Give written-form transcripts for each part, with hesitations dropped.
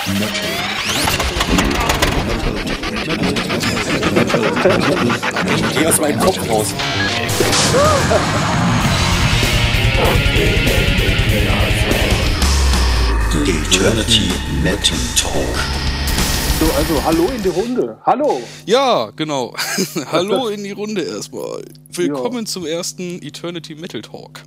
Geh aus meinem Kopf raus. Eternity Metal Talk. So, also hallo in die Runde. Hallo. Ja, genau. Hallo in die Runde erstmal. Willkommen zum ersten Eternity Metal Talk.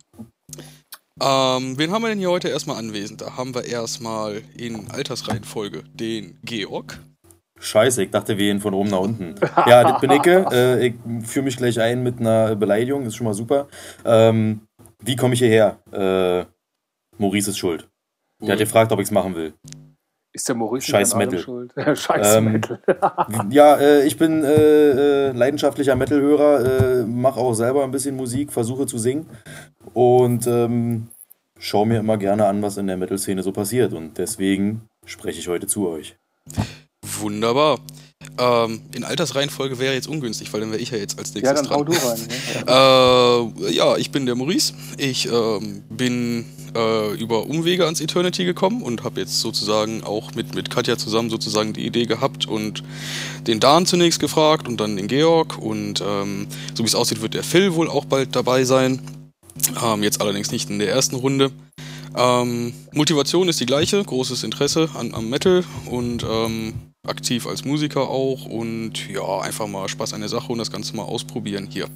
Wen haben wir denn hier heute erstmal anwesend? Da haben wir erstmal in Altersreihenfolge den Georg. Scheiße, ich dachte, wir gehen von oben nach unten. Ja, das bin ich. Ich führe mich gleich ein mit einer Beleidigung, das ist schon mal super. Wie komme ich hierher? Maurice ist schuld. Der hat gefragt, ob ich es machen will. Ist der Maurice Scheiß Metal. Schuld? Scheiß Metal. Ja, ich bin leidenschaftlicher Metal-Hörer, mache auch selber ein bisschen Musik, versuche zu singen und schaue mir immer gerne an, was in der Metal-Szene so passiert. Und deswegen spreche ich heute zu euch. Wunderbar. In Altersreihenfolge wäre jetzt ungünstig, weil dann wäre ich ja jetzt als nächstes dran. Ja, dann hau du rein. Ja, ich bin der Maurice. Ich bin über Umwege ans Eternity gekommen und habe jetzt sozusagen auch mit Katja zusammen sozusagen die Idee gehabt und den Dan zunächst gefragt und dann den Georg und so wie es aussieht, wird der Phil wohl auch bald dabei sein. Jetzt allerdings nicht in der ersten Runde. Motivation ist die gleiche, großes Interesse am Metal und aktiv als Musiker auch und ja, einfach mal Spaß an der Sache und das Ganze mal ausprobieren hier.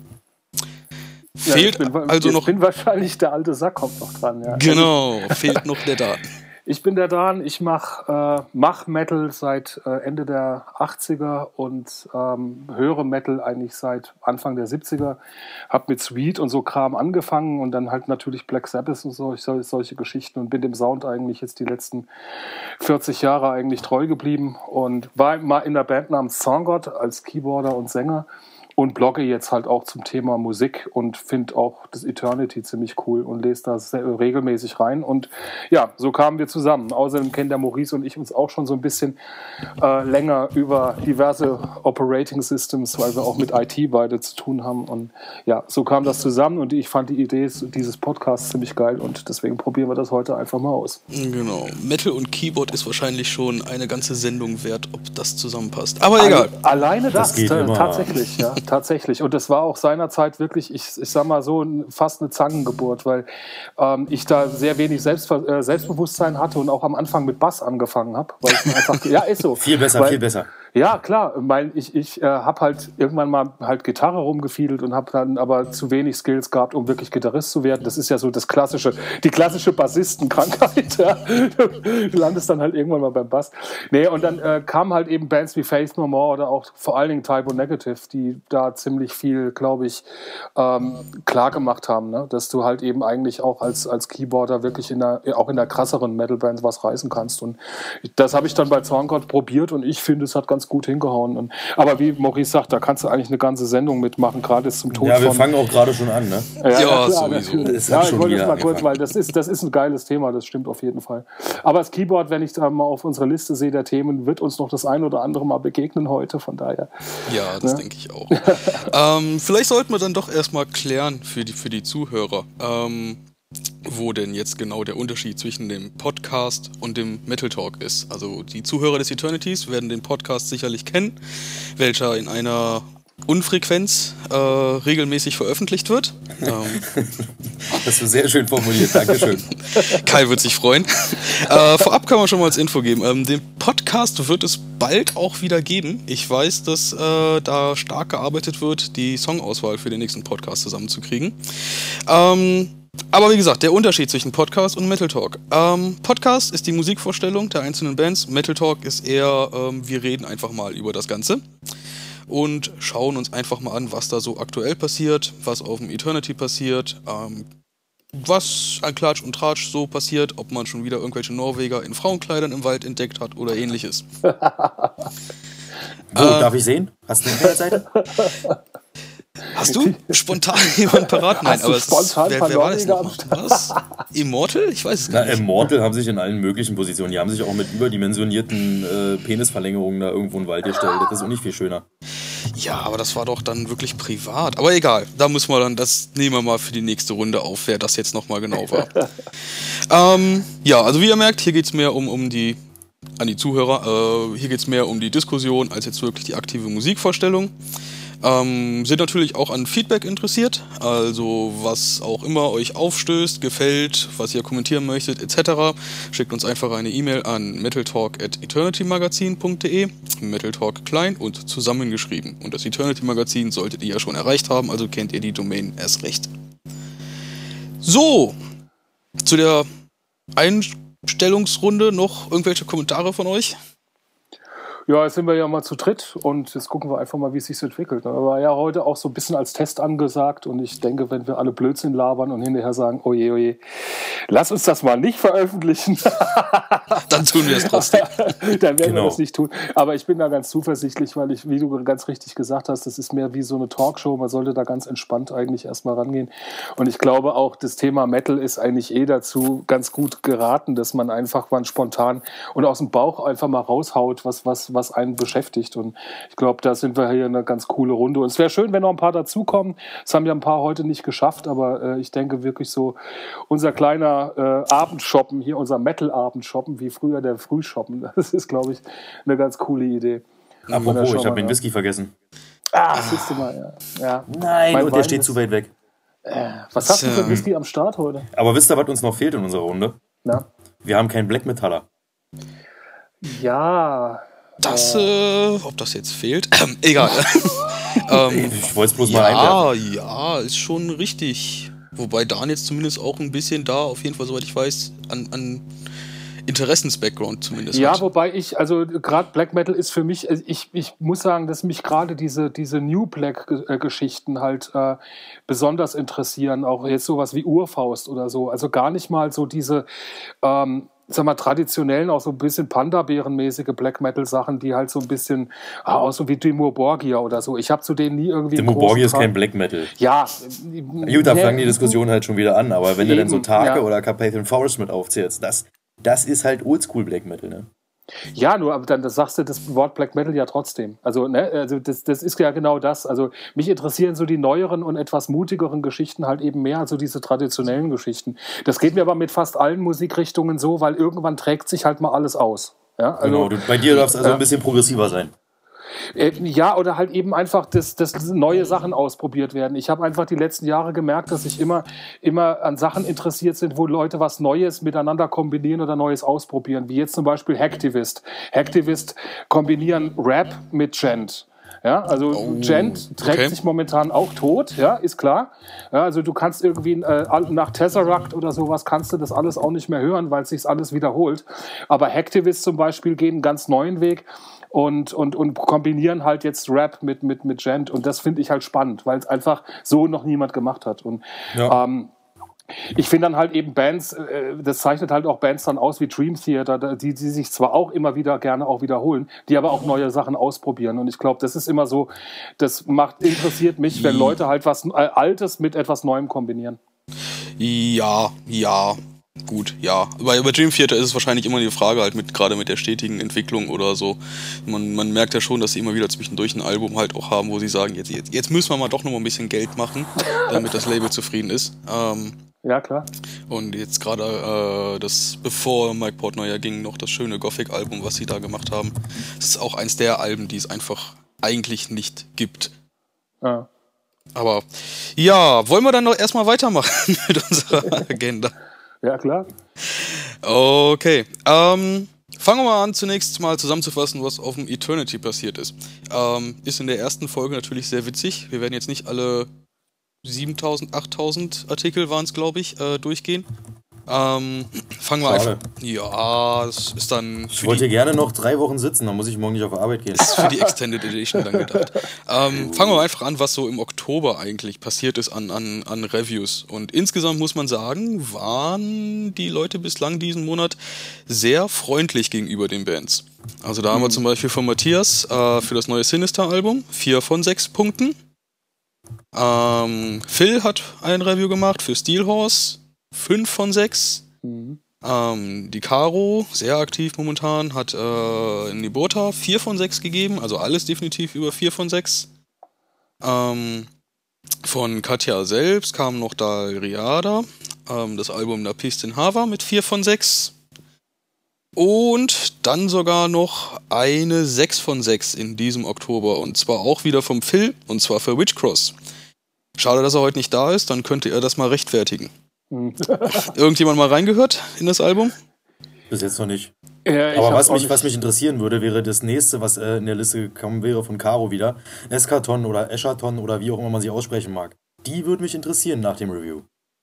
Ja, fehlt also noch. Ich bin wahrscheinlich der alte Sack, kommt noch dran. Ja. Genau, fehlt noch der Dan. Ich bin der Dan, ich mach Metal seit Ende der 80er und höre Metal eigentlich seit Anfang der 70er. Hab mit Sweet und so Kram angefangen und dann halt natürlich Black Sabbath und solche Geschichten und bin dem Sound eigentlich jetzt die letzten 40 Jahre eigentlich treu geblieben und war mal in der Band namens Songod als Keyboarder und Sänger. Und blogge jetzt halt auch zum Thema Musik und finde auch das Eternity ziemlich cool und lese da regelmäßig rein. Und ja, so kamen wir zusammen. Außerdem kennen der Maurice und ich uns auch schon so ein bisschen länger über diverse Operating Systems, weil wir auch mit IT beide zu tun haben. Und ja, so kam das zusammen und ich fand die Idee dieses Podcasts ziemlich geil und deswegen probieren wir das heute einfach mal aus. Genau. Metal und Keyboard ist wahrscheinlich schon eine ganze Sendung wert, ob das zusammenpasst. Aber egal. Alleine das geht immer. Tatsächlich, ja. Tatsächlich. Und das war auch seinerzeit wirklich, ich sag mal so, fast eine Zangengeburt, weil ich da sehr wenig Selbstbewusstsein hatte und auch am Anfang mit Bass angefangen habe. Weil ich mir einfach, ja, ist so. Viel besser, viel besser. Ja, klar, weil ich habe halt irgendwann mal halt Gitarre rumgefiedelt und habe dann aber zu wenig Skills gehabt, um wirklich Gitarrist zu werden. Das ist ja so die klassische Bassistenkrankheit. Ja. Du landest dann halt irgendwann mal beim Bass. Nee, und dann kamen halt eben Bands wie Faith No More oder auch vor allen Dingen Type O Negative, die da ziemlich viel, glaube ich, klar gemacht haben, ne? Dass du halt eben eigentlich auch als Keyboarder wirklich auch in der krasseren Metalband was reißen kannst. Und das habe ich dann bei Zorngott probiert und ich finde, es hat ganz gut hingehauen. Aber wie Maurice sagt, da kannst du eigentlich eine ganze Sendung mitmachen, gerade zum Tod Ja, wir fangen auch gerade schon an, ne? Ja, klar, sowieso. Ja, ich wollte das mal kurz, weil das ist ein geiles Thema, das stimmt auf jeden Fall. Aber das Keyboard, wenn ich da mal auf unsere Liste sehe der Themen, wird uns noch das ein oder andere mal begegnen heute, von daher. Ja, das denke ich auch. Vielleicht sollten wir dann doch erstmal klären für die Zuhörer, wo denn jetzt genau der Unterschied zwischen dem Podcast und dem Metal Talk ist. Also die Zuhörer des Eternities werden den Podcast sicherlich kennen, welcher in einer Unfrequenz regelmäßig veröffentlicht wird. Das hast du sehr schön formuliert, Dankeschön. Kai wird sich freuen. Vorab kann man schon mal als Info geben. Den Podcast wird es bald auch wieder geben. Ich weiß, dass da stark gearbeitet wird, die Songauswahl für den nächsten Podcast zusammenzukriegen. Aber wie gesagt, der Unterschied zwischen Podcast und Metal Talk. Podcast ist die Musikvorstellung der einzelnen Bands. Metal Talk ist eher, wir reden einfach mal über das Ganze und schauen uns einfach mal an, was da so aktuell passiert, was auf dem Eternity passiert, was an Klatsch und Tratsch so passiert, ob man schon wieder irgendwelche Norweger in Frauenkleidern im Wald entdeckt hat oder ähnliches. Darf ich sehen? Hast du eine Internetseite? Hast du spontan jemanden parat? Nein, aber wer war das noch? Was? Immortal? Ich weiß es gar nicht. Immortal haben sich in allen möglichen Positionen, die haben sich auch mit überdimensionierten Penisverlängerungen da irgendwo in den Wald gestellt. Das ist auch nicht viel schöner. Ja, aber das war doch dann wirklich privat. Aber egal, da müssen wir dann, das nehmen wir mal für die nächste Runde auf, wer das jetzt nochmal genau war. Ja, also wie ihr merkt, hier geht es mehr um die an die Zuhörer, hier geht es mehr um die Diskussion als jetzt wirklich die aktive Musikvorstellung. Sind natürlich auch an Feedback interessiert, also was auch immer euch aufstößt, gefällt, was ihr kommentieren möchtet, etc. Schickt uns einfach eine E-Mail an metaltalk@eternitymagazin.de, Metaltalk klein und zusammengeschrieben. Und das Eternity Magazin solltet ihr ja schon erreicht haben, also kennt ihr die Domain erst recht. So, zu der Einstellungsrunde noch irgendwelche Kommentare von euch? Ja, jetzt sind wir ja mal zu dritt und jetzt gucken wir einfach mal, wie es sich entwickelt. Da war ja heute auch so ein bisschen als Test angesagt und ich denke, wenn wir alle Blödsinn labern und hinterher sagen, oje, oje, lass uns das mal nicht veröffentlichen. Dann tun wir es trotzdem. Dann werden wir das nicht tun. Aber ich bin da ganz zuversichtlich, weil ich, wie du ganz richtig gesagt hast, das ist mehr wie so eine Talkshow. Man sollte da ganz entspannt eigentlich erstmal rangehen. Und ich glaube auch, das Thema Metal ist eigentlich dazu ganz gut geraten, dass man einfach mal spontan und aus dem Bauch einfach mal raushaut, was einen beschäftigt. Und ich glaube, da sind wir hier eine ganz coole Runde. Und es wäre schön, wenn noch ein paar dazukommen. Es haben ja ein paar heute nicht geschafft, aber ich denke wirklich so, unser kleiner Abendshoppen hier, unser Metal-Abendshoppen, wie früher der Frühshoppen, das ist, glaube ich, eine ganz coole Idee. Apropos, ich habe den Whisky vergessen. Siehst du mal, ja. Nein, und der steht zu weit weg. Was hast du für Whisky am Start heute? Aber wisst ihr, was uns noch fehlt in unserer Runde? Na? Wir haben keinen Black Metaller. Ja. Das, ob das jetzt fehlt? Egal. Ich wollte es bloß mal einwerfen. Ja, ist schon richtig. Wobei Dan jetzt zumindest auch ein bisschen da, auf jeden Fall, soweit ich weiß, an Interessens-Background zumindest ja, hat. wobei also gerade Black Metal ist für mich, ich muss sagen, dass mich gerade diese New Black-Geschichten halt besonders interessieren, auch jetzt sowas wie Urfaust oder so, also gar nicht mal so diese sag mal, traditionellen, auch so ein bisschen Panda-Bären-mäßige Black-Metal-Sachen, die halt so ein bisschen auch so wie Dimmu Borgir oder so. Ich habe zu denen nie irgendwie... Dimmu Borgir ist kein Black Metal. Ja. Gut, da fangen die Diskussionen halt schon wieder an, aber wenn du dann so Tage oder Carpathian Forest mit aufzählst, das ist halt Oldschool Black Metal, ne? Ja, nur aber dann sagst du das Wort Black Metal ja trotzdem. Also, das ist ja genau das. Also mich interessieren so die neueren und etwas mutigeren Geschichten halt eben mehr als so diese traditionellen Geschichten. Das geht mir aber mit fast allen Musikrichtungen so, weil irgendwann trägt sich halt mal alles aus. Ja, also, genau, bei dir darf es also ein bisschen progressiver sein. Ja, oder halt eben einfach, dass neue Sachen ausprobiert werden. Ich habe einfach die letzten Jahre gemerkt, dass ich immer an Sachen interessiert sind, wo Leute was Neues miteinander kombinieren oder Neues ausprobieren. Wie jetzt zum Beispiel Hacktivist. Hacktivist kombinieren Rap mit Gent. Ja, also Gent trägt sich momentan auch tot, ja, ist klar. Ja, also du kannst irgendwie nach Tesseract oder sowas kannst du das alles auch nicht mehr hören, weil es sich alles wiederholt. Aber Hacktivist zum Beispiel gehen einen ganz neuen Weg und kombinieren halt jetzt Rap mit Gent und das finde ich halt spannend, weil es einfach so noch niemand gemacht hat. Und ich finde dann halt eben Bands, das zeichnet halt auch Bands dann aus wie Dream Theater, die sich zwar auch immer wieder gerne auch wiederholen, die aber auch neue Sachen ausprobieren. Und ich glaube, das ist immer so, interessiert mich, wenn Leute halt was Altes mit etwas Neuem kombinieren. Ja. Gut, ja. Bei Dream Theater ist es wahrscheinlich immer die Frage halt gerade mit der stetigen Entwicklung oder so. Man merkt ja schon, dass sie immer wieder zwischendurch ein Album halt auch haben, wo sie sagen, jetzt müssen wir mal doch noch mal ein bisschen Geld machen, damit das Label zufrieden ist. Ja, klar. Und jetzt gerade bevor Mike Portnoy ging, noch das schöne Gothic-Album, was sie da gemacht haben. Das ist auch eins der Alben, die es einfach eigentlich nicht gibt. Ja. Aber ja, wollen wir dann noch erstmal weitermachen mit unserer Agenda? Ja, klar. Okay. Fangen wir mal an, zunächst mal zusammenzufassen, was auf dem Eternity passiert ist. Ist in der ersten Folge natürlich sehr witzig. Wir werden jetzt nicht alle 7.000, 8.000 Artikel waren es, glaube ich, durchgehen. Fangen wir einfach. Ja, das ist dann. Ich wollte gerne noch 3 Wochen sitzen, dann muss ich morgen nicht auf Arbeit gehen. Das ist für die Extended Edition dann gedacht. Fangen wir einfach an, was so im Oktober eigentlich passiert ist an Reviews. Und insgesamt muss man sagen, waren die Leute bislang diesen Monat sehr freundlich gegenüber den Bands. Also da haben wir zum Beispiel von Matthias für das neue Sinister-Album 4 von 6 Punkten. Phil hat ein Review gemacht für Steelhorse, 5 von 6. Die Caro, sehr aktiv momentan, hat Nibota 4 von 6 gegeben, also alles definitiv über 4 von 6. Von Katja selbst kam noch Dal Riada, das Album La Piste in Hava mit 4 von 6. Und dann sogar noch eine 6 von 6 in diesem Oktober. Und zwar auch wieder vom Phil, und zwar für Witchcross. Schade, dass er heute nicht da ist, dann könnte er das mal rechtfertigen. Irgendjemand mal reingehört in das Album? Bis jetzt noch nicht. Ja, Aber was mich interessieren würde, wäre das nächste, was in der Liste gekommen wäre von Caro wieder. Eskaton oder Eschaton oder wie auch immer man sie aussprechen mag. Die würde mich interessieren nach dem Review.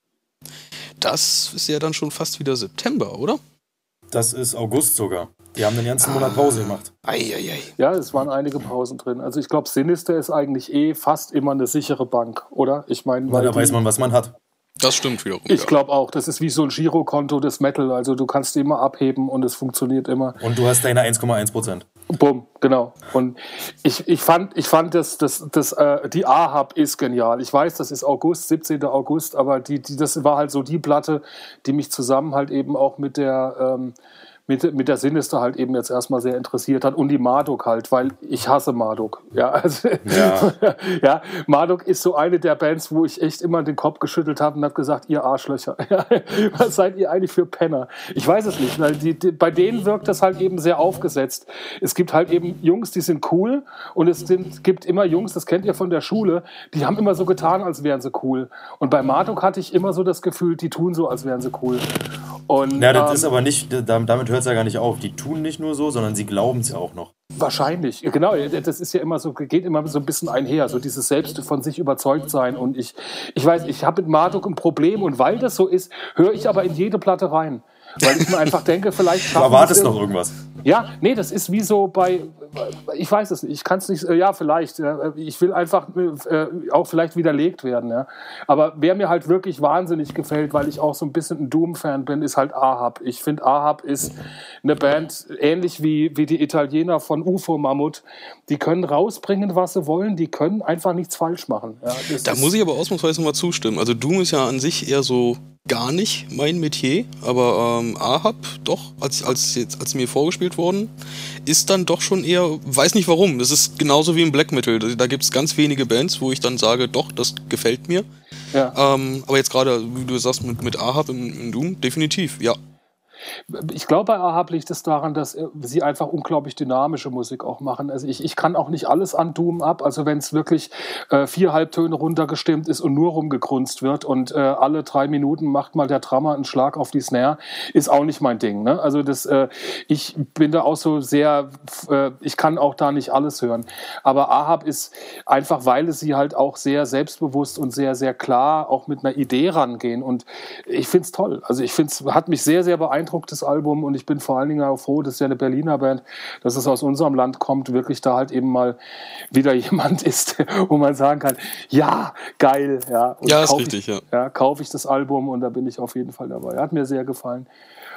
Das ist ja dann schon fast wieder September, oder? Das ist August sogar. Die haben den ganzen Monat Pause gemacht. Eieiei. Ja, es waren einige Pausen drin. Also ich glaube, Sinister ist eigentlich fast immer eine sichere Bank, oder? Ich meine, Da weiß man, was man hat. Das stimmt wiederum. Ich glaube auch, das ist wie so ein Girokonto des Metal. Also du kannst immer abheben und es funktioniert immer. Und du hast deine 1,1%. Bumm, genau. Und ich fand die A-Hub ist genial. Ich weiß, das ist August, 17. August, aber das war halt so die Platte, die mich zusammen halt eben auch mit der Sinister halt eben jetzt erstmal sehr interessiert hat und die Marduk halt, weil ich hasse Marduk. Ja, also, ja, Marduk ist so eine der Bands, wo ich echt immer den Kopf geschüttelt habe und habe gesagt, ihr Arschlöcher, was seid ihr eigentlich für Penner? Ich weiß es nicht, weil bei denen wirkt das halt eben sehr aufgesetzt. Es gibt halt eben Jungs, die sind cool und gibt immer Jungs, das kennt ihr von der Schule, die haben immer so getan, als wären sie cool. Und bei Marduk hatte ich immer so das Gefühl, die tun so, als wären sie cool. Und, ja, das ist aber nicht, damit hört es ja gar nicht auf. Die tun nicht nur so, sondern sie glauben es ja auch noch. Wahrscheinlich, genau. Das ist ja immer so, geht immer so ein bisschen einher, so dieses Selbst von sich überzeugt sein. Und ich weiß, ich habe mit Marduk ein Problem und weil das so ist, höre ich aber in jede Platte rein. Weil ich mir einfach denke, vielleicht du erwartest noch irgendwas. Ja, nee, das ist wie so ich weiß es nicht, ich kann es nicht, ja, vielleicht, ich will einfach auch vielleicht widerlegt werden, ja. Aber wer mir halt wirklich wahnsinnig gefällt, weil ich auch so ein bisschen ein Doom-Fan bin, ist halt A-Hub. Ich finde, A-Hub ist eine Band, ähnlich wie die Italiener von UFO Mammut, die können rausbringen, was sie wollen, die können einfach nichts falsch machen. Ja, da muss ich aber ausnahmsweise mal zustimmen. Also Doom ist ja an sich eher so gar nicht mein Metier, aber A-Hub doch, als mir vorgespielt worden, ist dann doch schon eher, weiß nicht warum, das ist genauso wie im Black Metal, da gibt es ganz wenige Bands, wo ich dann sage, doch, das gefällt mir. Ja. Aber jetzt gerade, wie du sagst, mit A-Hub im Doom, definitiv, ja. Ich glaube, bei A-Hub liegt es daran, dass sie einfach unglaublich dynamische Musik auch machen. Also ich kann auch nicht alles an Doom ab. Also wenn es wirklich 4 Halbtöne runtergestimmt ist und nur rumgegrunzt wird und alle 3 Minuten macht mal der Drummer einen Schlag auf die Snare, ist auch nicht mein Ding. Ne? Also ich bin da auch so sehr, ich kann auch da nicht alles hören. Aber A-Hub ist einfach, weil sie halt auch sehr selbstbewusst und sehr, sehr klar auch mit einer Idee rangehen. Und ich finde es toll. Also ich finde es, hat mich sehr, sehr beeindruckt, das Album, und ich bin vor allen Dingen auch froh, dass ja eine Berliner Band, dass es aus unserem Land kommt, wirklich da halt eben mal wieder jemand ist, wo man sagen kann, ja, geil. Ja, und ja, ist richtig, ja. Kaufe ich das Album und da bin ich auf jeden Fall dabei. Hat mir sehr gefallen.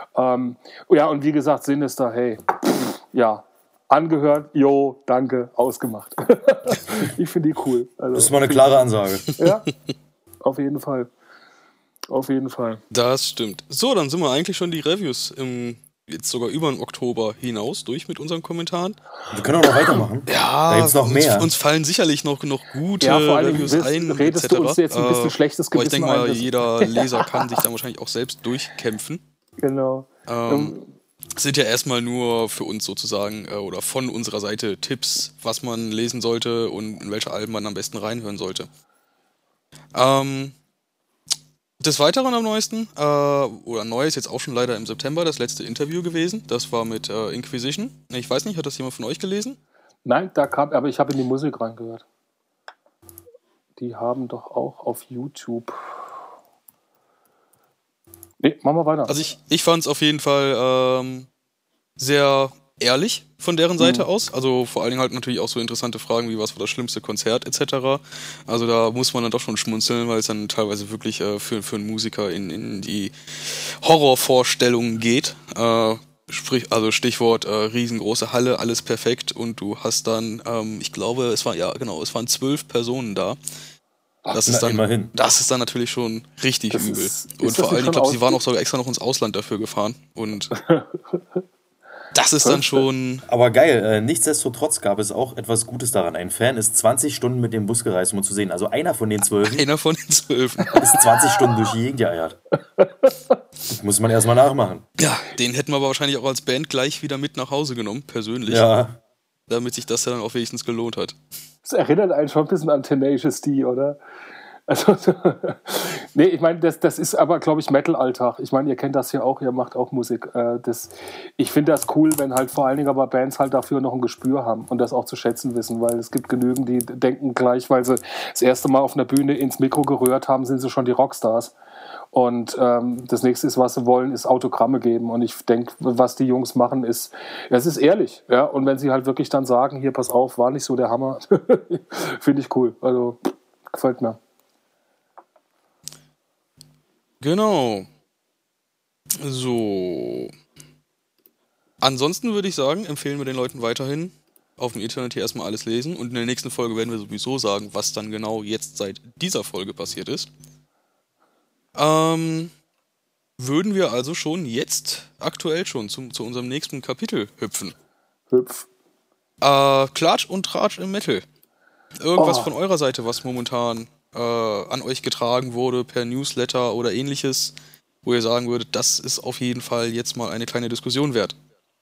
Ja, und wie gesagt, Sinister, hey, ja, angehört, jo, danke, ausgemacht. Ich finde die cool. Also, das ist mal eine klare Ansage. Ja, auf jeden Fall. Auf jeden Fall. Das stimmt. So, dann sind wir eigentlich schon die Reviews jetzt sogar über den Oktober hinaus durch mit unseren Kommentaren. Wir können auch noch weitermachen. Ja, da gibt's noch mehr. Uns fallen sicherlich noch gute vor allem Reviews ein. Redest etc. du uns jetzt ein bisschen schlechtes Gewissen ein? Aber ich denke mal, jeder Leser kann sich da wahrscheinlich auch selbst durchkämpfen. Genau. Sind ja erstmal nur für uns sozusagen oder von unserer Seite Tipps, was man lesen sollte und in welche Alben man am besten reinhören sollte. Des Weiteren am neuesten, oder neu ist jetzt auch schon leider im September das letzte Interview gewesen. Das war mit Inquisition. Ich weiß nicht, hat das jemand von euch gelesen? Nein, aber ich habe in die Musik reingehört. Die haben doch auch auf YouTube. Nee, machen wir weiter. Also ich fand es auf jeden Fall sehr ehrlich von deren Seite aus. Also vor allen Dingen halt natürlich auch so interessante Fragen wie, was war das schlimmste Konzert etc. Also da muss man dann doch schon schmunzeln, weil es dann teilweise wirklich für einen Musiker in die Horrorvorstellungen geht. Also Stichwort riesengroße Halle, alles perfekt, und du hast dann, ich glaube, es waren 12 Personen da. Das ist dann natürlich schon richtig übel. Und vor allen Dingen, ich glaube, sie waren auch sogar extra noch ins Ausland dafür gefahren. Und Das ist dann schon... Aber geil, nichtsdestotrotz gab es auch etwas Gutes daran. Ein Fan ist 20 Stunden mit dem Bus gereist, um zu sehen. Also einer von den 12 ist 20 Stunden durch die Gegend geeiert. Das muss man erstmal nachmachen. Ja, den hätten wir aber wahrscheinlich auch als Band gleich wieder mit nach Hause genommen, persönlich. Ja. Damit sich das dann auch wenigstens gelohnt hat. Das erinnert einen schon ein bisschen an Tenacious D, oder? Also, nee, ich meine, das ist aber, glaube ich, Metal-Alltag. Ich meine, ihr kennt das ja auch, ihr macht auch Musik. Ich finde das cool, wenn halt vor allen Dingen aber Bands halt dafür noch ein Gespür haben und das auch zu schätzen wissen, weil es gibt genügend, die denken gleich, weil sie das erste Mal auf einer Bühne ins Mikro gerührt haben, sind sie schon die Rockstars. Und das nächste ist, was sie wollen, ist Autogramme geben. Und ich denke, was die Jungs machen, es ist ehrlich. Ja? Und wenn sie halt wirklich dann sagen, hier, pass auf, war nicht so der Hammer, finde ich cool. Also, gefällt mir. Genau. So. Ansonsten würde ich sagen, empfehlen wir den Leuten weiterhin auf dem Internet hier erstmal alles lesen. Und in der nächsten Folge werden wir sowieso sagen, was dann genau jetzt seit dieser Folge passiert ist. Würden wir also schon jetzt, aktuell schon, zu unserem nächsten Kapitel hüpfen. Klatsch und Tratsch im Metal. Irgendwas von eurer Seite, was momentan an euch getragen wurde per Newsletter oder ähnliches, wo ihr sagen würdet, das ist auf jeden Fall jetzt mal eine kleine Diskussion wert.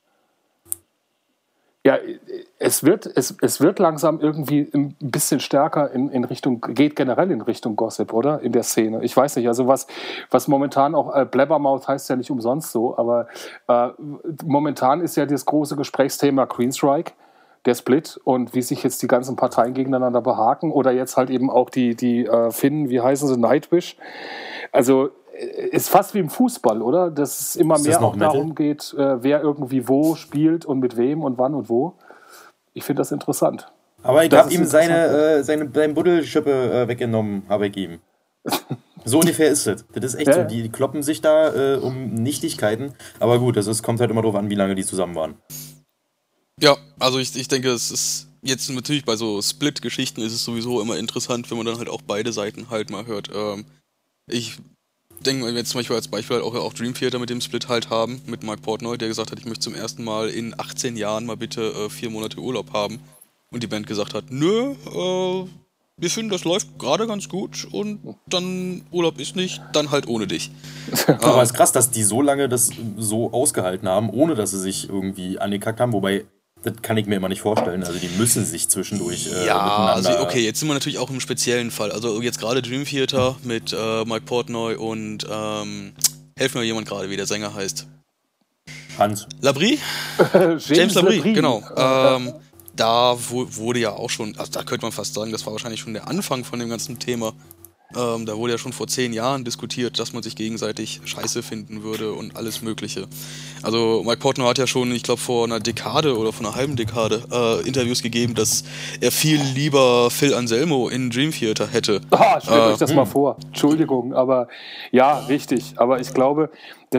Ja, es wird langsam irgendwie ein bisschen stärker in Richtung, geht generell in Richtung Gossip, oder? In der Szene. Ich weiß nicht, also was momentan auch, Blabbermouth heißt ja nicht umsonst so, aber momentan ist ja das große Gesprächsthema Queensryche, der Split und wie sich jetzt die ganzen Parteien gegeneinander behaken oder jetzt halt eben auch die Finnen, wie heißen sie, Nightwish. Also ist fast wie im Fußball, oder? Dass es immer mehr auch darum geht, wer irgendwie wo spielt und mit wem und wann und wo. Ich finde das interessant. Aber ich habe ihm seine Buddelschippe weggenommen, habe ich ihm. So ungefähr ist es. Das ist echt so. Die kloppen sich da um Nichtigkeiten. Aber gut, kommt halt immer darauf an, wie lange die zusammen waren. Ja, also ich denke, es ist jetzt natürlich bei so Split-Geschichten ist es sowieso immer interessant, wenn man dann halt auch beide Seiten halt mal hört. Ich denke, wenn wir jetzt zum Beispiel als Beispiel halt auch Dream Theater mit dem Split halt haben, mit Mike Portnoy, der gesagt hat, ich möchte zum ersten Mal in 18 Jahren mal bitte 4 Monate Urlaub haben. Und die Band gesagt hat, nö, wir finden, das läuft gerade ganz gut und dann Urlaub ist nicht, dann halt ohne dich. Aber es ist krass, dass die so lange das so ausgehalten haben, ohne dass sie sich irgendwie angekackt haben, wobei das kann ich mir immer nicht vorstellen. Also die müssen sich zwischendurch miteinander... Also okay, jetzt sind wir natürlich auch im speziellen Fall. Also jetzt gerade Dream Theater mit Mike Portnoy und helf mir jemand gerade, wie der Sänger heißt. Hans. Labrie? James Labrie, genau. Da wurde ja auch schon, also da könnte man fast sagen, das war wahrscheinlich schon der Anfang von dem ganzen Thema. Da wurde ja schon vor 10 Jahren diskutiert, dass man sich gegenseitig scheiße finden würde und alles Mögliche. Also Mike Portnoy hat ja schon, ich glaube vor einer Dekade oder vor einer halben Dekade Interviews gegeben, dass er viel lieber Phil Anselmo in Dream Theater hätte. Stellt euch das mal vor. Entschuldigung, aber ja, richtig. Aber ich glaube,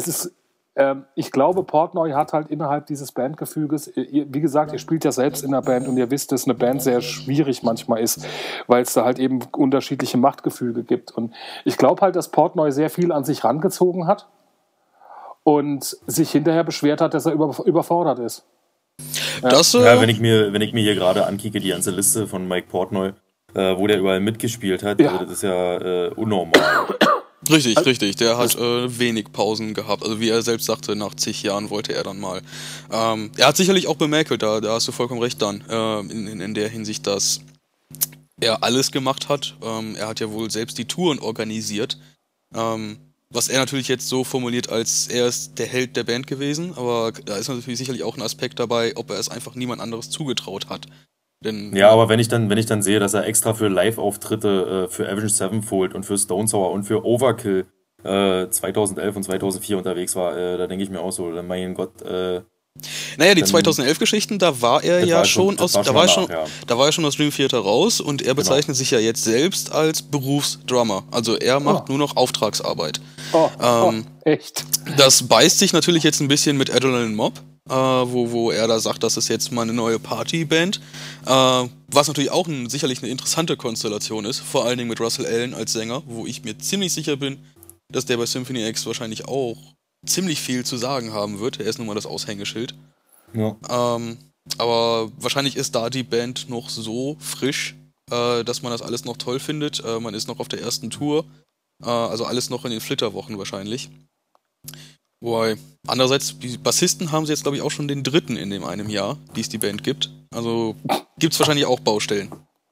Portnoy hat halt innerhalb dieses Bandgefüges, wie gesagt, ihr spielt ja selbst in einer Band und ihr wisst, dass eine Band sehr schwierig manchmal ist, weil es da halt eben unterschiedliche Machtgefüge gibt. Und ich glaube halt, dass Portnoy sehr viel an sich rangezogen hat und sich hinterher beschwert hat, dass er überfordert ist. Wenn ich mir hier gerade ankicke, die ganze Liste von Mike Portnoy, wo der überall mitgespielt hat, das ist ja unnormal. Richtig. Der hat wenig Pausen gehabt. Also wie er selbst sagte, nach zig Jahren wollte er dann mal. Er hat sicherlich auch bemäkelt, da hast du vollkommen recht dann, in der Hinsicht, dass er alles gemacht hat. Er hat ja wohl selbst die Touren organisiert. Was er natürlich jetzt so formuliert, als er ist der Held der Band gewesen. Aber da ist natürlich sicherlich auch ein Aspekt dabei, ob er es einfach niemand anderes zugetraut hat. Ja, aber wenn ich dann sehe, dass er extra für Live-Auftritte für Avenged Sevenfold und für Stone Sour und für Overkill 2011 und 2004 unterwegs war, da denke ich mir auch so, mein Gott. Naja, die 2011-Geschichten, da war er ja schon aus Dream Theater raus und er bezeichnet sich ja jetzt selbst als Berufsdrummer. Also er macht nur noch Auftragsarbeit. Echt? Das beißt sich natürlich jetzt ein bisschen mit Adrenaline Mob. Wo er da sagt, das ist jetzt mal eine neue Partyband, was natürlich auch sicherlich eine interessante Konstellation ist, vor allen Dingen mit Russell Allen als Sänger, wo ich mir ziemlich sicher bin, dass der bei Symphony X wahrscheinlich auch ziemlich viel zu sagen haben wird. Er ist nun mal das Aushängeschild. Ja. Aber wahrscheinlich ist da die Band noch so frisch, dass man das alles noch toll findet. Man ist noch auf der ersten Tour, also alles noch in den Flitterwochen wahrscheinlich. Wobei, andererseits, die Bassisten haben sie jetzt, glaube ich, auch schon den dritten in dem einem Jahr, die es die Band gibt. Also gibt es wahrscheinlich auch Baustellen.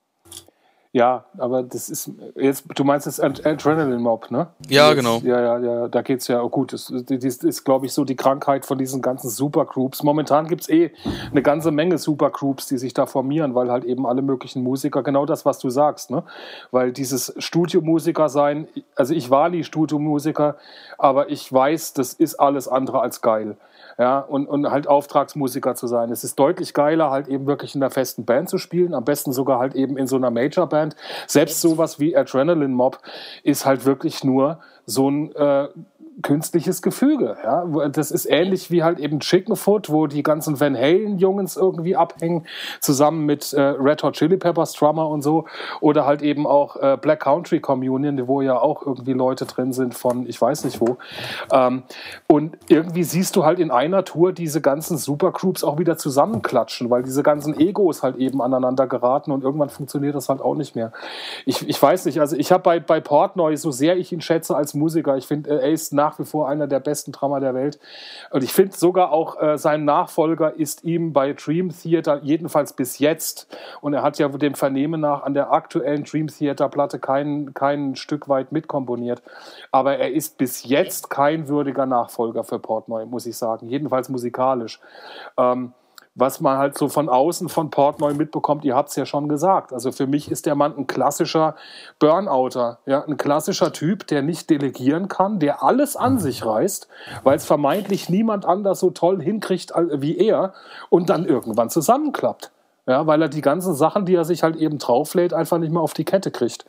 Ja, aber das ist jetzt, du meinst das Adrenaline Mob, ne? Ja, jetzt, genau. Ja, da geht's ja, oh gut, das ist, glaube ich, so die Krankheit von diesen ganzen Supergroups. Momentan gibt's eine ganze Menge Supergroups, die sich da formieren, weil halt eben alle möglichen Musiker, genau das, was du sagst, ne? Weil dieses Studiomusiker sein, also ich war nie Studiomusiker, aber ich weiß, das ist alles andere als geil. Ja, und halt Auftragsmusiker zu sein. Es ist deutlich geiler, halt eben wirklich in einer festen Band zu spielen, am besten sogar halt eben in so einer Major-Band. Selbst sowas wie Adrenaline Mob ist halt wirklich nur so ein künstliches Gefüge. Ja? Das ist ähnlich wie halt eben Chickenfoot, wo die ganzen Van Halen-Jungens irgendwie abhängen, zusammen mit Red Hot Chili Peppers, Drummer und so. Oder halt eben auch Black Country Communion, wo ja auch irgendwie Leute drin sind von ich weiß nicht wo. Und irgendwie siehst du halt in einer Tour diese ganzen Supergroups auch wieder zusammenklatschen, weil diese ganzen Egos halt eben aneinander geraten und irgendwann funktioniert das halt auch nicht mehr. Ich weiß nicht, also ich habe bei Portnoy, so sehr ich ihn schätze als Musiker, ich finde, er ist nach wie vor einer der besten Drummer der Welt. Und ich finde sogar auch, sein Nachfolger ist ihm bei Dream Theater, jedenfalls bis jetzt, und er hat ja dem Vernehmen nach an der aktuellen Dream Theater Platte kein Stück weit mitkomponiert. Aber er ist bis jetzt kein würdiger Nachfolger für Portnoy, muss ich sagen. Jedenfalls musikalisch. Was man halt so von außen von Portnoy mitbekommt, ihr habt es ja schon gesagt. Also für mich ist der Mann ein klassischer Burnouter, ja, ein klassischer Typ, der nicht delegieren kann, der alles an sich reißt, weil es vermeintlich niemand anders so toll hinkriegt wie er und dann irgendwann zusammenklappt. Ja, weil er die ganzen Sachen, die er sich halt eben drauflädt, einfach nicht mehr auf die Kette kriegt.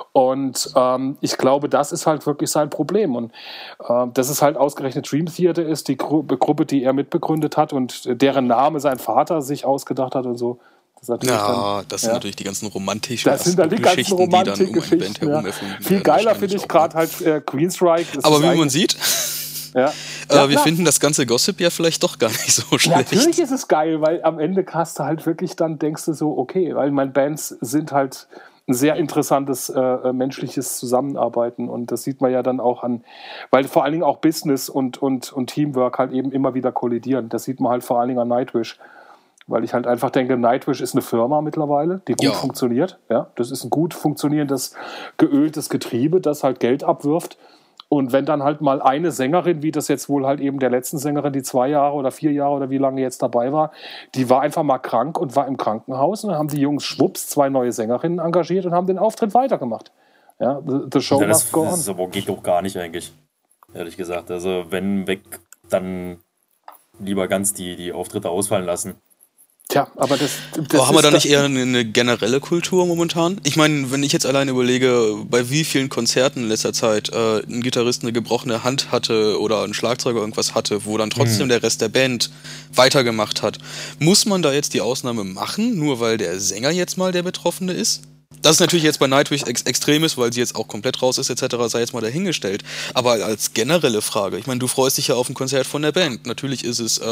Und ich glaube, das ist halt wirklich sein Problem. Und dass es halt ausgerechnet Dream Theater ist, die Gruppe, die er mitbegründet hat und deren Name sein Vater sich ausgedacht hat und so. Das sind natürlich die ganzen romantischen Das sind dann die ganzen Romantikgeschichten. Ja. Viel geiler finde ich gerade halt Queensryche. Aber wie man sieht... Ja. Wir finden das ganze Gossip ja vielleicht doch gar nicht so schlecht. Natürlich ist es geil, weil am Ende hast du halt wirklich dann denkst du so, okay, weil meine Bands sind halt ein sehr interessantes menschliches Zusammenarbeiten und das sieht man ja dann auch an, weil vor allen Dingen auch Business und Teamwork halt eben immer wieder kollidieren. Das sieht man halt vor allen Dingen an Nightwish. Weil ich halt einfach denke, Nightwish ist eine Firma mittlerweile, die gut funktioniert. Ja? Das ist ein gut funktionierendes, geöltes Getriebe, das halt Geld abwirft. Und wenn dann halt mal eine Sängerin, wie das jetzt wohl halt eben der letzten Sängerin, die 2 Jahre oder 4 Jahre oder wie lange jetzt dabei war, die war einfach mal krank und war im Krankenhaus und dann haben die Jungs schwupps 2 neue Sängerinnen engagiert und haben den Auftritt weitergemacht. Ja, the show must go on. Das aber geht doch gar nicht eigentlich, ehrlich gesagt. Also wenn weg, dann lieber ganz die Auftritte ausfallen lassen. Tja, aber das haben wir da nicht eher eine generelle Kultur momentan? Ich meine, wenn ich jetzt alleine überlege, bei wie vielen Konzerten in letzter Zeit ein Gitarrist eine gebrochene Hand hatte oder ein Schlagzeuger irgendwas hatte, wo dann trotzdem der Rest der Band weitergemacht hat. Muss man da jetzt die Ausnahme machen, nur weil der Sänger jetzt mal der Betroffene ist? Das ist natürlich jetzt bei Nightwish extrem ist, weil sie jetzt auch komplett raus ist etc., sei jetzt mal dahingestellt. Aber als generelle Frage, ich meine, du freust dich ja auf ein Konzert von der Band. Natürlich ist es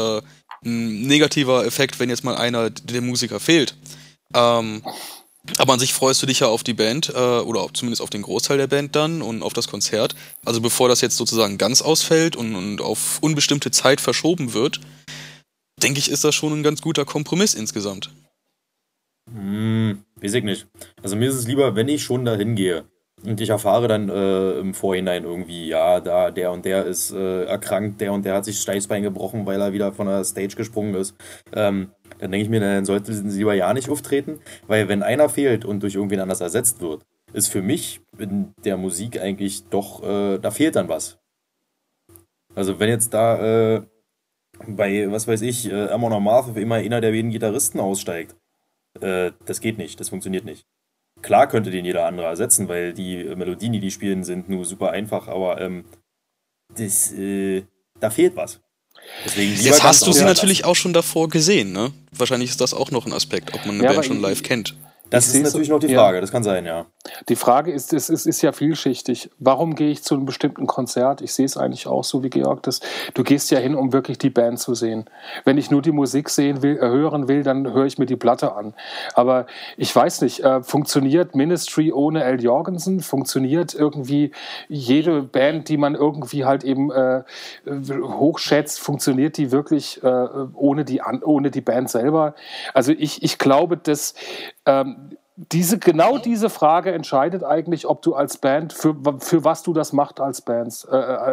ein negativer Effekt, wenn jetzt mal einer der Musiker fehlt. Aber an sich freust du dich ja auf die Band oder zumindest auf den Großteil der Band dann und auf das Konzert. Also bevor das jetzt sozusagen ganz ausfällt und auf unbestimmte Zeit verschoben wird, denke ich, ist das schon ein ganz guter Kompromiss insgesamt. Weiß ich nicht. Also mir ist es lieber, wenn ich schon dahin gehe und ich erfahre dann im Vorhinein irgendwie, ja, da der und der ist erkrankt, der und der hat sich Steißbein gebrochen, weil er wieder von der Stage gesprungen ist. Dann denke ich mir, dann sollte sie lieber ja nicht auftreten, weil wenn einer fehlt und durch irgendwen anders ersetzt wird, ist für mich in der Musik eigentlich doch, da fehlt dann was. Also wenn jetzt da bei, was weiß ich, Amon Amarth auf immer einer der wenigen Gitarristen aussteigt, das geht nicht, das funktioniert nicht. Klar könnte den jeder andere ersetzen, weil die Melodien, die spielen, sind nur super einfach, aber da fehlt was. Deswegen jetzt hast du sie natürlich auch schon davor gesehen, ne? Wahrscheinlich ist das auch noch ein Aspekt, ob man eine Band schon live kennt. Das ist natürlich noch die Frage, das kann sein, ja. Die Frage ist, es ist ja vielschichtig. Warum gehe ich zu einem bestimmten Konzert? Ich sehe es eigentlich auch so wie Georg. Du gehst ja hin, um wirklich die Band zu sehen. Wenn ich nur die Musik hören will, dann höre ich mir die Platte an. Aber ich weiß nicht, funktioniert Ministry ohne Al Jourgensen? Funktioniert irgendwie jede Band, die man irgendwie halt eben hochschätzt, funktioniert die wirklich ohne die Band selber? Also ich glaube, dass diese Frage entscheidet eigentlich, ob du als Band, für was du das machst als Band.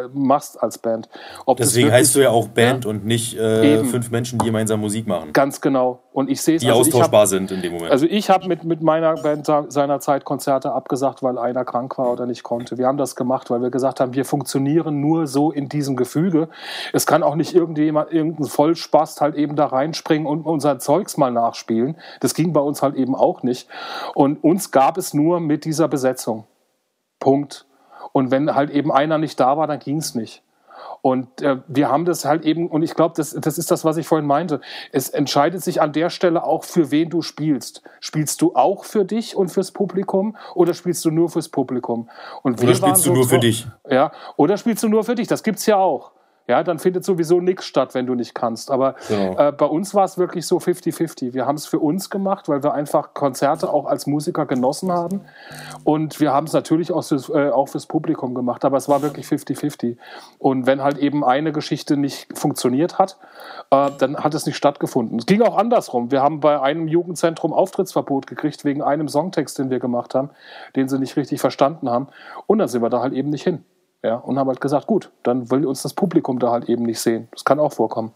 Deswegen heißt du ja auch Band und nicht 5 Menschen, die gemeinsam Musik machen. Ganz genau. Und ich sehe es, die austauschbar sind in dem Moment. Also ich habe mit meiner Band seinerzeit Konzerte abgesagt, weil einer krank war oder nicht konnte. Wir haben das gemacht, weil wir gesagt haben, wir funktionieren nur so in diesem Gefüge. Es kann auch nicht irgendein Vollspast halt eben da reinspringen und unser Zeugs mal nachspielen. Das ging bei uns halt eben auch nicht. Und uns gab es nur mit dieser Besetzung. Punkt. Und wenn halt eben einer nicht da war, dann ging es nicht. Und wir haben das halt eben, und ich glaube, das ist das, was ich vorhin meinte, es entscheidet sich an der Stelle auch, für wen du spielst. Spielst du auch für dich und fürs Publikum oder spielst du nur fürs Publikum? Oder spielst du nur für dich? Ja, oder spielst du nur für dich, das gibt's ja auch. Ja, dann findet sowieso nichts statt, wenn du nicht kannst. Aber bei uns war es wirklich so 50-50. Wir haben es für uns gemacht, weil wir einfach Konzerte auch als Musiker genossen haben. Und wir haben es natürlich auch fürs Publikum gemacht. Aber es war wirklich 50-50. Und wenn halt eben eine Geschichte nicht funktioniert hat, dann hat es nicht stattgefunden. Es ging auch andersrum. Wir haben bei einem Jugendzentrum Auftrittsverbot gekriegt wegen einem Songtext, den wir gemacht haben, den sie nicht richtig verstanden haben. Und dann sind wir da halt eben nicht hin. Ja, und haben halt gesagt, gut, dann will uns das Publikum da halt eben nicht sehen. Das kann auch vorkommen.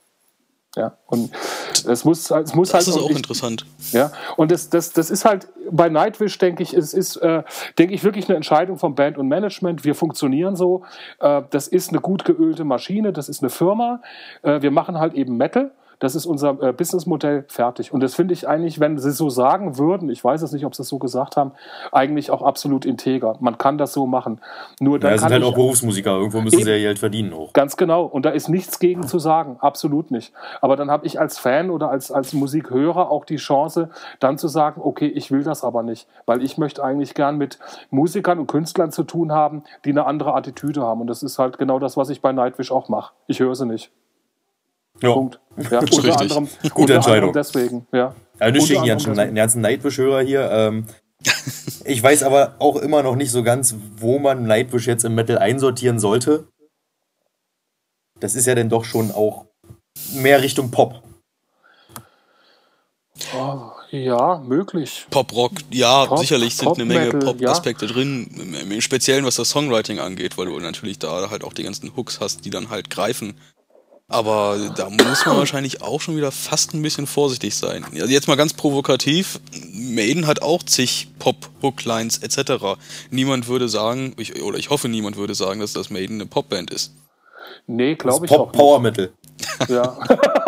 Ja, und es muss halt. Das ist auch interessant. Ja, und das ist halt bei Nightwish, denke ich, wirklich eine Entscheidung von Band und Management. Wir funktionieren so. Das ist eine gut geölte Maschine, das ist eine Firma. Wir machen halt eben Metal. Das ist unser Businessmodell, fertig. Und das finde ich eigentlich, wenn sie so sagen würden, ich weiß es nicht, ob sie es so gesagt haben, eigentlich auch absolut integer. Man kann das so machen. Nur dann sind halt auch Berufsmusiker. Irgendwo müssen sie ja Geld verdienen auch. Ganz genau. Und da ist nichts gegen zu sagen. Absolut nicht. Aber dann habe ich als Fan oder als Musikhörer auch die Chance, dann zu sagen, okay, ich will das aber nicht. Weil ich möchte eigentlich gern mit Musikern und Künstlern zu tun haben, die eine andere Attitüde haben. Und das ist halt genau das, was ich bei Nightwish auch mache. Ich höre sie nicht. Ja. Punkt. Ja, unter anderem, gute Entscheidung. Deswegen, ja. Nicht gegen den ganzen Nightwish-Hörer hier. Ich weiß aber auch immer noch nicht so ganz, wo man Nightwish jetzt im Metal einsortieren sollte. Das ist ja dann doch schon auch mehr Richtung Pop. Oh, ja, möglich. Pop-Rock, ja, sicherlich sind eine Menge Pop-Aspekte drin, im Speziellen was das Songwriting angeht, weil du natürlich da halt auch die ganzen Hooks hast, die dann halt greifen. Aber da muss man wahrscheinlich auch schon wieder fast ein bisschen vorsichtig sein. Also jetzt mal ganz provokativ, Maiden hat auch zig Pop-Hooklines etc. Niemand würde sagen, ich hoffe, niemand würde sagen, dass das Maiden eine Popband ist. Nee, glaube ich auch nicht. Power-Metal. Ja.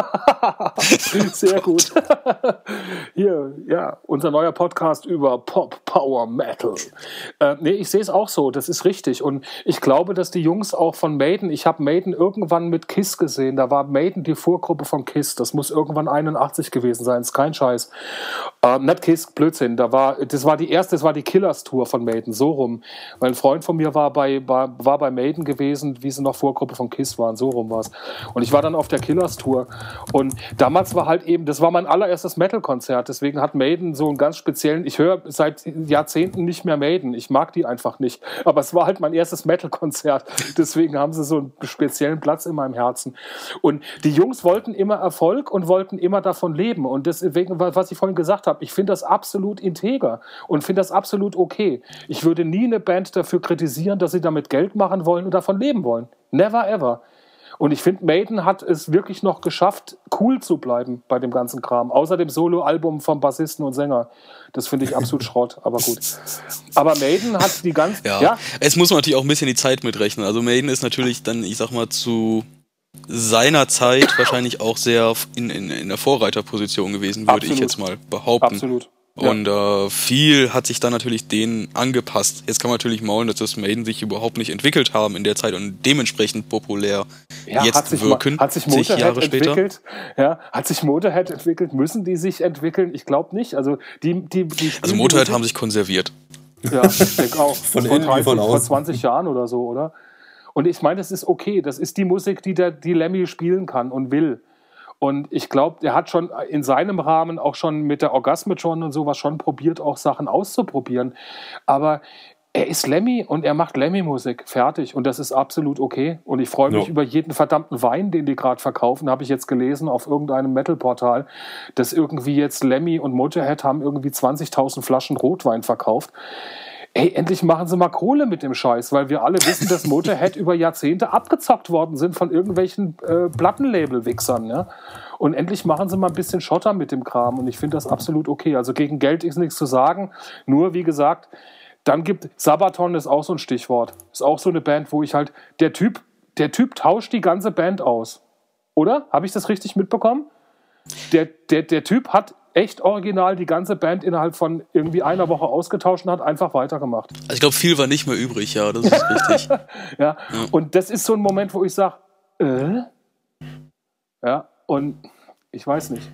Sehr gut. Hier, ja, unser neuer Podcast über Pop, Power, Metal. Nee, ich sehe es auch so, das ist richtig. Und ich glaube, dass die Jungs auch von Maiden, ich habe Maiden irgendwann mit Kiss gesehen, da war Maiden die Vorgruppe von Kiss, das muss irgendwann 81 gewesen sein, ist kein Scheiß. Nicht Kiss, Blödsinn, das war die Killers-Tour von Maiden, so rum. Weil ein Freund von mir war bei Maiden gewesen, wie sie noch Vorgruppe von Kiss waren, so rum war es. Und ich war dann auf der Killers-Tour und damals war halt eben, das war mein allererstes Metal-Konzert, deswegen hat Maiden so einen ganz speziellen, ich höre seit Jahrzehnten nicht mehr Maiden, ich mag die einfach nicht, aber es war halt mein erstes Metal-Konzert, deswegen haben sie so einen speziellen Platz in meinem Herzen. Und die Jungs wollten immer Erfolg und wollten immer davon leben und deswegen, was ich vorhin gesagt habe, ich finde das absolut integer und finde das absolut okay. Ich würde nie eine Band dafür kritisieren, dass sie damit Geld machen wollen und davon leben wollen. Never ever. Und ich finde, Maiden hat es wirklich noch geschafft, cool zu bleiben bei dem ganzen Kram. Außer dem Solo-Album vom Bassisten und Sänger. Das finde ich absolut Schrott, aber gut. Aber Maiden hat die ganze... Ja, es muss man natürlich auch ein bisschen die Zeit mitrechnen. Also Maiden ist natürlich dann, ich sag mal, zu seiner Zeit wahrscheinlich auch sehr in der Vorreiterposition gewesen, würde ich jetzt mal behaupten. Absolut. Und viel hat sich dann natürlich denen angepasst. Jetzt kann man natürlich maulen, dass das Maiden sich überhaupt nicht entwickelt haben in der Zeit und dementspreld populär jetzt wirken. Hat sich Motorhead entwickelt? Ja, hat sich Motorhead entwickelt? Müssen die sich entwickeln? Ich glaube nicht. Also Motorhead haben sich konserviert. Ja, ich denke auch. Von vor innen wie von vor außen. 20 Jahren oder so, oder? Und ich meine, das ist okay. Das ist die Musik, die Lemmy spielen kann und will. Und ich glaube, der hat schon in seinem Rahmen auch schon mit der Orgasmatron und sowas schon probiert, auch Sachen auszuprobieren. Aber er ist Lemmy und er macht Lemmy-Musik. Fertig. Und das ist absolut okay. Und ich freue mich über jeden verdammten Wein, den die gerade verkaufen. Habe ich jetzt gelesen auf irgendeinem Metal-Portal, dass irgendwie jetzt Lemmy und Motorhead haben irgendwie 20.000 Flaschen Rotwein verkauft. Ey, endlich machen sie mal Kohle mit dem Scheiß, weil wir alle wissen, dass Motorhead über Jahrzehnte abgezockt worden sind von irgendwelchen Plattenlabel-Wichsern. Ja? Und endlich machen sie mal ein bisschen Schotter mit dem Kram und ich finde das absolut okay. Also gegen Geld ist nichts zu sagen, nur wie gesagt, dann gibt Sabaton ist auch so ein Stichwort. Ist auch so eine Band, wo ich halt, der Typ tauscht die ganze Band aus. Oder? Habe ich das richtig mitbekommen? Der Typ hat echt original die ganze Band innerhalb von irgendwie einer Woche ausgetauscht und hat einfach weitergemacht. Also ich glaube, viel war nicht mehr übrig, ja, das ist richtig. Ja, und das ist so ein Moment, wo ich sage, ja, und ich weiß nicht.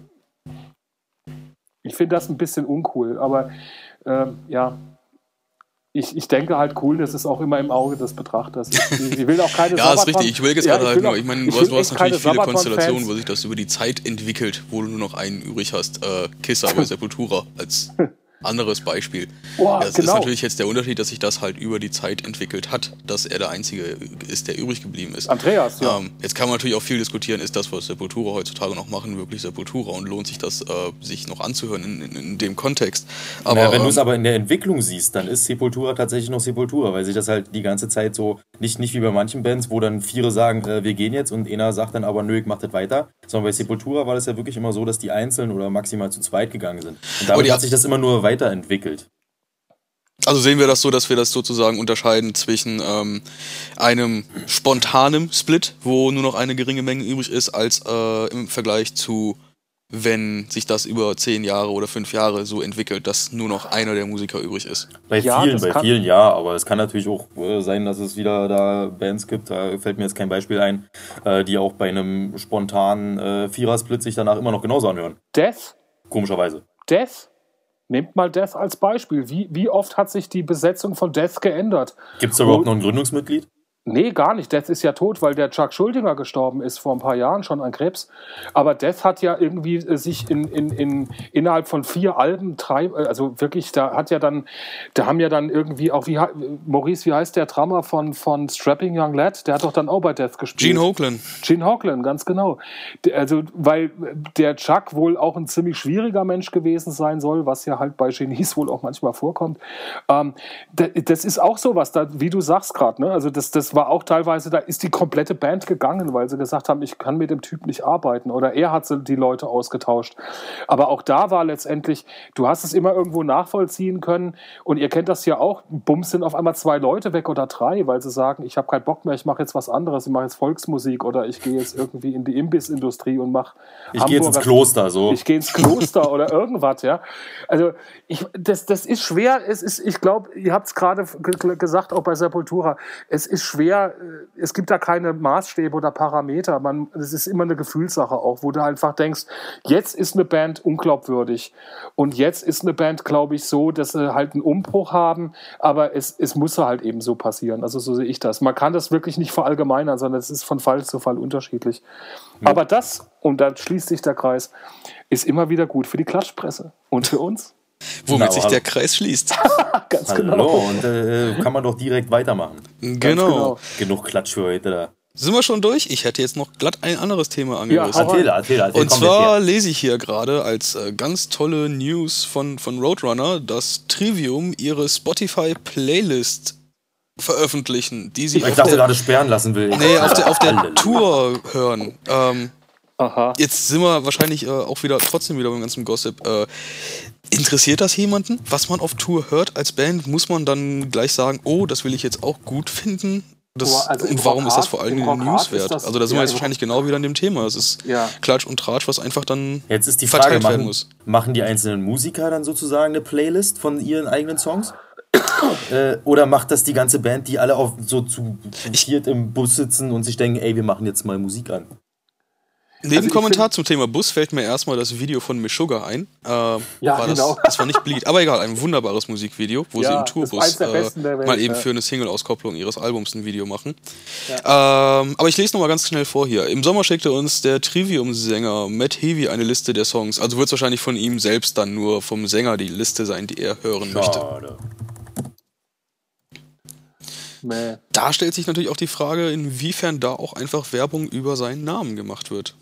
Ich finde das ein bisschen uncool, aber ja, ich denke halt, Coolness ist auch immer im Auge des Betrachters. Ich will auch keine Ja, Sabaton, ist richtig. Ich will jetzt gerade halt nur, ich meine, du hast natürlich viele Sabaton-Fans. Konstellationen, wo sich das über die Zeit entwickelt, wo du nur noch einen übrig hast. Kisser bei Sepultura als anderes Beispiel. Boah, das genau. ist natürlich jetzt der Unterschied, dass sich das halt über die Zeit entwickelt hat, dass er der Einzige ist, der übrig geblieben ist. Andreas, ja. Jetzt kann man natürlich auch viel diskutieren, ist das, was Sepultura heutzutage noch machen, wirklich Sepultura und lohnt sich das, sich noch anzuhören in dem Kontext. Aber naja, wenn du es aber in der Entwicklung siehst, dann ist Sepultura tatsächlich noch Sepultura, weil sich das halt die ganze Zeit so, nicht wie bei manchen Bands, wo dann vier sagen, wir gehen jetzt und einer sagt dann aber, nö, ich mach das weiter, sondern bei Sepultura war das ja wirklich immer so, dass die einzeln oder maximal zu zweit gegangen sind. Und damit hat sich das immer nur weiterentwickelt. Also sehen wir das so, dass wir das sozusagen unterscheiden zwischen einem spontanen Split, wo nur noch eine geringe Menge übrig ist, als im Vergleich zu, wenn sich das über 10 Jahre oder 5 Jahre so entwickelt, dass nur noch einer der Musiker übrig ist. Bei vielen ja, aber es kann natürlich auch sein, dass es wieder da Bands gibt, da fällt mir jetzt kein Beispiel ein, die auch bei einem spontanen Vierersplit sich danach immer noch genauso anhören. Death? Komischerweise. Death? Nehmt mal Death als Beispiel. Wie oft hat sich die Besetzung von Death geändert? Gibt es da überhaupt noch ein Gründungsmitglied? Nee, gar nicht. Death ist ja tot, weil der Chuck Schuldiner gestorben ist vor ein paar Jahren schon an Krebs. Aber Death hat ja irgendwie sich innerhalb von 4 Alben, also wirklich, da haben ja dann irgendwie auch, Maurice, wie heißt der Drummer von Strapping Young Lad? Der hat doch dann auch bei Death gespielt. Gene Hoglan, ganz genau. Also, weil der Chuck wohl auch ein ziemlich schwieriger Mensch gewesen sein soll, was ja halt bei Genies wohl auch manchmal vorkommt. Das ist auch sowas, wie du sagst gerade, ne? Also das war auch teilweise, da ist die komplette Band gegangen, weil sie gesagt haben, ich kann mit dem Typ nicht arbeiten. Oder er hat die Leute ausgetauscht. Aber auch da war letztendlich, du hast es immer irgendwo nachvollziehen können. Und ihr kennt das ja auch, bums sind auf einmal 2 Leute weg oder 3, weil sie sagen, ich habe keinen Bock mehr, ich mache jetzt was anderes, ich mache jetzt Volksmusik oder ich gehe jetzt irgendwie in die Imbissindustrie und mache Ich gehe jetzt ins Kloster, so. Ich gehe ins Kloster oder irgendwas, ja. Also das ist schwer, ich glaube, ihr habt es gerade gesagt, auch bei Sepultura, es ist schwer, es gibt da keine Maßstäbe oder Parameter. Es ist immer eine Gefühlssache auch, wo du einfach denkst, jetzt ist eine Band unglaubwürdig und jetzt ist eine Band, glaube ich, so, dass sie halt einen Umbruch haben, aber es muss halt eben so passieren. Also so sehe ich das. Man kann das wirklich nicht verallgemeinern, sondern es ist von Fall zu Fall unterschiedlich. Ja. Aber das, und da schließt sich der Kreis, ist immer wieder gut für die Klatschpresse und für uns. Womit sich der Kreis schließt. Ganz genau. Hallo, und kann man doch direkt weitermachen. Genau. Genug Klatsch für heute da. Sind wir schon durch? Ich hätte jetzt noch glatt ein anderes Thema angerissen. Ja, erzähl. Und zwar lese ich hier gerade als ganz tolle News von Roadrunner, dass Trivium ihre Spotify-Playlist veröffentlichen, die sie ich dachte gerade sperren lassen will. Nee, auf der Tour hören. Aha. Jetzt sind wir wahrscheinlich auch trotzdem wieder beim ganzen Gossip. Interessiert das jemanden, was man auf Tour hört als Band? Muss man dann gleich sagen, oh, das will ich jetzt auch gut finden? Und warum ist das vor allem News wert? Also da sind wir jetzt wahrscheinlich genau wieder an dem Thema. Es ist Klatsch und Tratsch, was einfach dann jetzt ist die Frage, machen die einzelnen Musiker dann sozusagen eine Playlist von ihren eigenen Songs? Oder macht das die ganze Band, die alle so zu viert im Bus sitzen und sich denken, ey, wir machen jetzt mal Musik an? Neben Kommentar zum Thema Bus fällt mir erstmal das Video von Meshuggah ein. Genau. Das war nicht Bleed, aber egal, ein wunderbares Musikvideo, wo sie im Tourbus mal eben für eine Single-Auskopplung ihres Albums ein Video machen. Ja. Aber ich lese nochmal ganz schnell vor hier. Im Sommer schickte uns der Trivium-Sänger Matt Heavy eine Liste der Songs. Also wird es wahrscheinlich von ihm selbst dann nur vom Sänger die Liste sein, die er hören möchte. Da stellt sich natürlich auch die Frage, inwiefern da auch einfach Werbung über seinen Namen gemacht wird.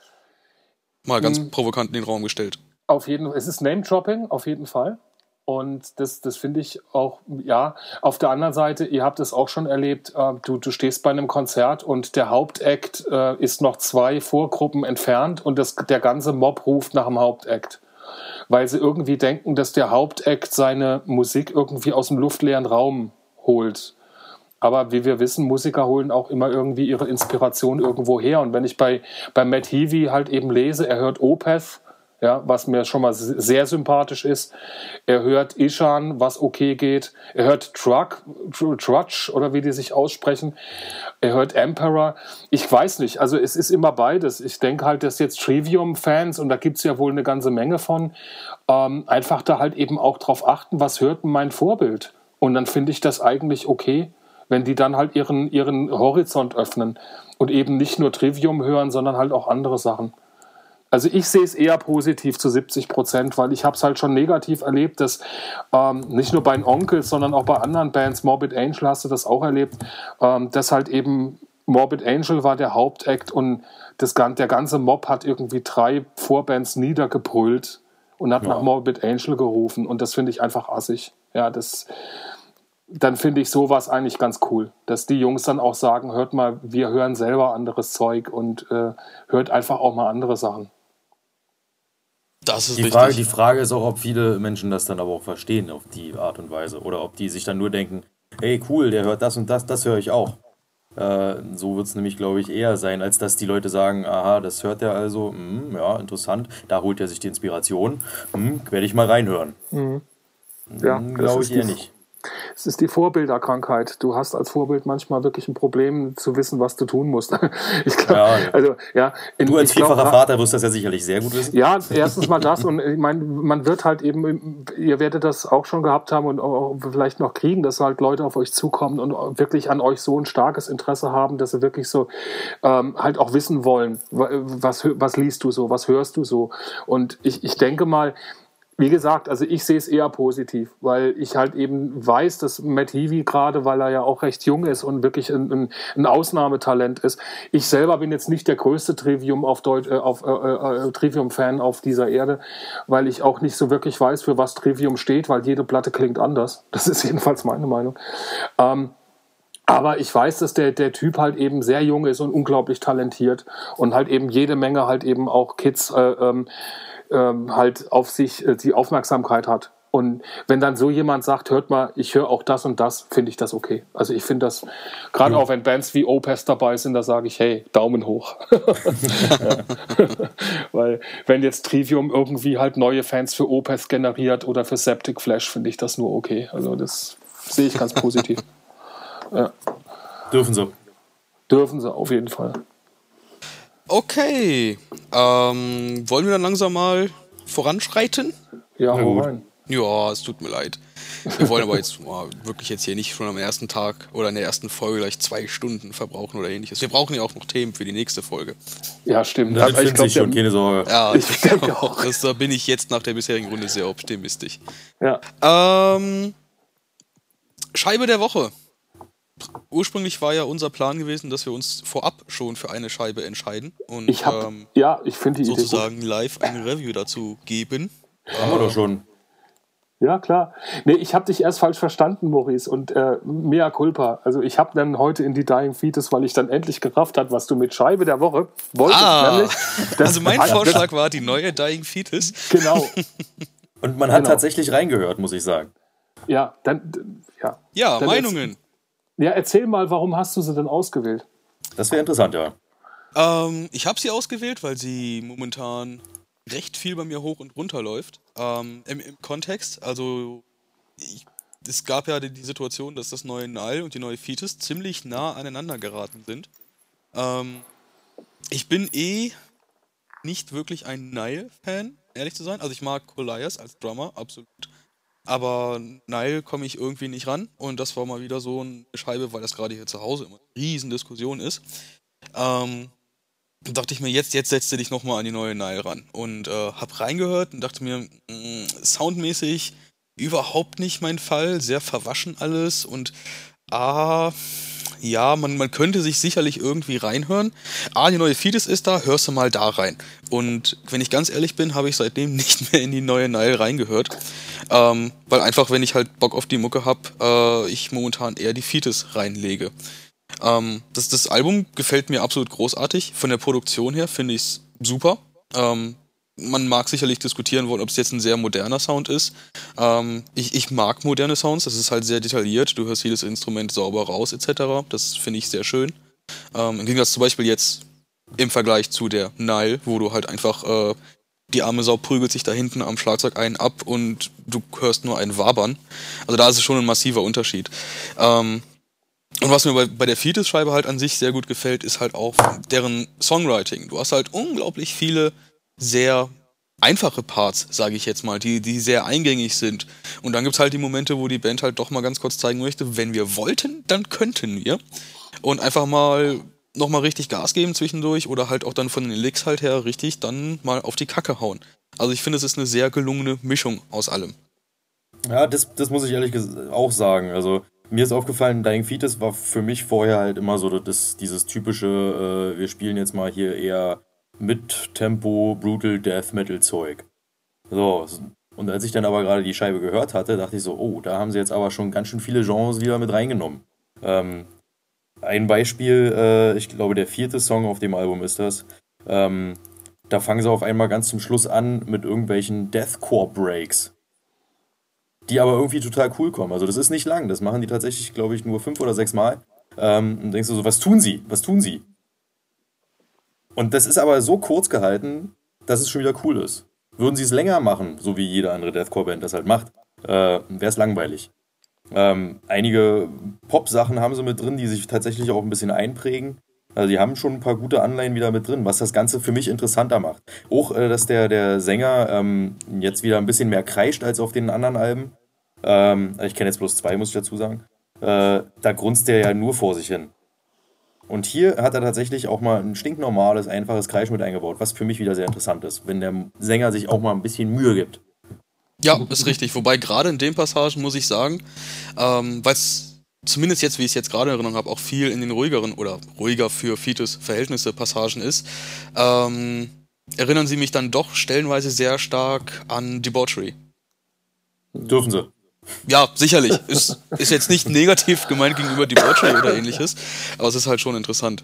Mal ganz provokant in den Raum gestellt. Auf jeden Fall. Es ist Name-Dropping, auf jeden Fall. Und das finde ich auch, ja. Auf der anderen Seite, ihr habt es auch schon erlebt, du stehst bei einem Konzert und der Hauptakt ist noch 2 Vorgruppen entfernt und der ganze Mob ruft nach dem Hauptakt. Weil sie irgendwie denken, dass der Hauptakt seine Musik irgendwie aus dem luftleeren Raum holt. Aber wie wir wissen, Musiker holen auch immer irgendwie ihre Inspiration irgendwo her. Und wenn ich bei Matt Heavy halt eben lese, er hört Opeth, ja, was mir schon mal sehr sympathisch ist. Er hört Ishan, was okay geht. Er hört Trudge, oder wie die sich aussprechen. Er hört Emperor. Ich weiß nicht, also es ist immer beides. Ich denke halt, dass jetzt Trivium-Fans, und da gibt es ja wohl eine ganze Menge von, einfach da halt eben auch drauf achten, was hört denn mein Vorbild? Und dann finde ich das eigentlich okay, wenn die dann halt ihren Horizont öffnen und eben nicht nur Trivium hören, sondern halt auch andere Sachen. Also ich sehe es eher positiv zu 70%, weil ich habe es halt schon negativ erlebt, dass nicht nur bei den Onkels, sondern auch bei anderen Bands, Morbid Angel hast du das auch erlebt, dass halt eben Morbid Angel war der Hauptakt und der ganze Mob hat irgendwie 3 Vorbands niedergebrüllt und hat nach Morbid Angel gerufen und das finde ich einfach assig. Ja, dann finde ich sowas eigentlich ganz cool, dass die Jungs dann auch sagen, hört mal, wir hören selber anderes Zeug und hört einfach auch mal andere Sachen. Das ist die Frage ist auch, ob viele Menschen das dann aber auch verstehen auf die Art und Weise oder ob die sich dann nur denken, hey cool, der hört das und das höre ich auch. So wird es nämlich, glaube ich, eher sein, als dass die Leute sagen, aha, das hört er also, ja, interessant, da holt er sich die Inspiration, werde ich mal reinhören. Ja, glaube ich eher nicht. Es ist die Vorbilderkrankheit. Du hast als Vorbild manchmal wirklich ein Problem zu wissen, was du tun musst. Ich glaub, du als vierfacher Vater wirst das ja sicherlich sehr gut wissen. Ja, erstens mal das und ich meine, man wird halt eben, ihr werdet das auch schon gehabt haben und auch vielleicht noch kriegen, dass halt Leute auf euch zukommen und wirklich an euch so ein starkes Interesse haben, dass sie wirklich so halt auch wissen wollen, was liest du so, was hörst du so. Und ich denke mal, wie gesagt, also ich sehe es eher positiv, weil ich halt eben weiß, dass Matt Heavy gerade, weil er ja auch recht jung ist und wirklich ein Ausnahmetalent ist. Ich selber bin jetzt nicht der größte Trivium-Fan auf dieser Erde, weil ich auch nicht so wirklich weiß, für was Trivium steht, weil jede Platte klingt anders. Das ist jedenfalls meine Meinung. Aber ich weiß, dass der Typ halt eben sehr jung ist und unglaublich talentiert und halt eben jede Menge halt eben auch Kids halt auf sich die Aufmerksamkeit hat. Und wenn dann so jemand sagt, hört mal, ich höre auch das und das, finde ich das okay. Also ich finde das, gerade auch wenn Bands wie Opeth dabei sind, da sage ich, hey, Daumen hoch. Weil wenn jetzt Trivium irgendwie halt neue Fans für Opeth generiert oder für Septic Flesh, finde ich das nur okay. Also das sehe ich ganz positiv. Ja. Dürfen sie. Dürfen sie, auf jeden Fall. Okay. Wollen wir dann langsam mal voranschreiten? Ja, hau rein. Ja, es tut mir leid. Wir wollen aber jetzt wirklich jetzt hier nicht schon am ersten Tag oder in der ersten Folge gleich 2 Stunden verbrauchen oder ähnliches. Wir brauchen ja auch noch Themen für die nächste Folge. Ja, stimmt. Da finde ich schon keine Sorge. Ja, ich denke auch. Da bin ich jetzt nach der bisherigen Runde sehr optimistisch. Ja. Scheibe der Woche. Ursprünglich war ja unser Plan gewesen, dass wir uns vorab schon für eine Scheibe entscheiden und ich finde die sozusagen live eine Review dazu geben. Haben wir doch schon. Ja, klar. Nee, ich habe dich erst falsch verstanden, Maurice, und mea culpa. Also ich habe dann heute in die Dying Fetus, weil ich dann endlich gerafft habe, was du mit Scheibe der Woche wolltest. Nämlich, also mein Vorschlag war die neue Dying Fetus. Genau. Und man hat tatsächlich reingehört, muss ich sagen. Ja, dann Meinungen. Ja, erzähl mal, warum hast du sie denn ausgewählt? Das wäre interessant, ja. Ich habe sie ausgewählt, weil sie momentan recht viel bei mir hoch und runter läuft. Im Kontext, also es gab ja die Situation, dass das neue Null und die neue Fetus ziemlich nah aneinander geraten sind. Ich bin nicht wirklich ein Nile-Fan, ehrlich zu sein. Also ich mag Colias als Drummer, absolut. Aber Nile komme ich irgendwie nicht ran. Und das war mal wieder so eine Scheibe, weil das gerade hier zu Hause immer eine riesen Diskussion ist. Dachte ich mir, jetzt setzt du dich nochmal an die neue Nile ran. Und hab reingehört und dachte mir, soundmäßig überhaupt nicht mein Fall. Sehr verwaschen alles. Und ja, man könnte sich sicherlich irgendwie reinhören. Die neue Fetus ist da, hörst du mal da rein. Und wenn ich ganz ehrlich bin, habe ich seitdem nicht mehr in die neue Nile reingehört. Weil einfach, wenn ich halt Bock auf die Mucke hab, ich momentan eher die Fetus reinlege. Das Album gefällt mir absolut großartig. Von der Produktion her finde ich es super. Man mag sicherlich diskutieren wollen, ob es jetzt ein sehr moderner Sound ist. Ich mag moderne Sounds, das ist halt sehr detailliert. Du hörst jedes Instrument sauber raus, etc. Das finde ich sehr schön. Im Gegensatz zum Beispiel jetzt im Vergleich zu der Nile, wo du halt einfach die arme Sau prügelt sich da hinten am Schlagzeug einen ab und du hörst nur einen wabern. Also da ist es schon ein massiver Unterschied. Und was mir bei der Fetus-Scheibe halt an sich sehr gut gefällt, ist halt auch deren Songwriting. Du hast halt unglaublich viele sehr einfache Parts, sage ich jetzt mal, die sehr eingängig sind. Und dann gibt's halt die Momente, wo die Band halt doch mal ganz kurz zeigen möchte, wenn wir wollten, dann könnten wir. Und einfach mal nochmal richtig Gas geben zwischendurch oder halt auch dann von den Licks halt her richtig dann mal auf die Kacke hauen. Also ich finde, es ist eine sehr gelungene Mischung aus allem. Ja, das muss ich ehrlich auch sagen. Also mir ist aufgefallen, Dying Fetus war für mich vorher halt immer so dieses typische, wir spielen jetzt mal hier eher mit Tempo, Brutal Death Metal Zeug. So, und als ich dann aber gerade die Scheibe gehört hatte, dachte ich so, oh, da haben sie jetzt aber schon ganz schön viele Genres wieder mit reingenommen. Ein Beispiel, ich glaube der 4. Song auf dem Album ist das, da fangen sie auf einmal ganz zum Schluss an mit irgendwelchen Deathcore Breaks, die aber irgendwie total cool kommen. Also das ist nicht lang, das machen die tatsächlich, glaube ich, nur 5 oder 6 Mal. Und denkst du so, was tun sie? Was tun sie? Und das ist aber so kurz gehalten, dass es schon wieder cool ist. Würden sie es länger machen, so wie jede andere Deathcore-Band das halt macht, wäre es langweilig. Einige Pop-Sachen haben sie mit drin, die sich tatsächlich auch ein bisschen einprägen. Also die haben schon ein paar gute Anleihen wieder mit drin, was das Ganze für mich interessanter macht. Auch, dass der Sänger jetzt wieder ein bisschen mehr kreischt als auf den anderen Alben. Ich kenne jetzt bloß 2, muss ich dazu sagen. Da grunzt der ja nur vor sich hin. Und hier hat er tatsächlich auch mal ein stinknormales, einfaches Kreischen mit eingebaut, was für mich wieder sehr interessant ist, wenn der Sänger sich auch mal ein bisschen Mühe gibt. Ja, ist richtig. Wobei gerade in den Passagen muss ich sagen, weil es zumindest jetzt, wie ich es jetzt gerade in Erinnerung habe, auch viel in den ruhigeren oder ruhiger für Fetus-Verhältnisse Passagen ist, erinnern sie mich dann doch stellenweise sehr stark an Debauchery. Dürfen sie. Ja, sicherlich. Ist jetzt nicht negativ gemeint gegenüber Debauchery oder ähnliches, aber es ist halt schon interessant.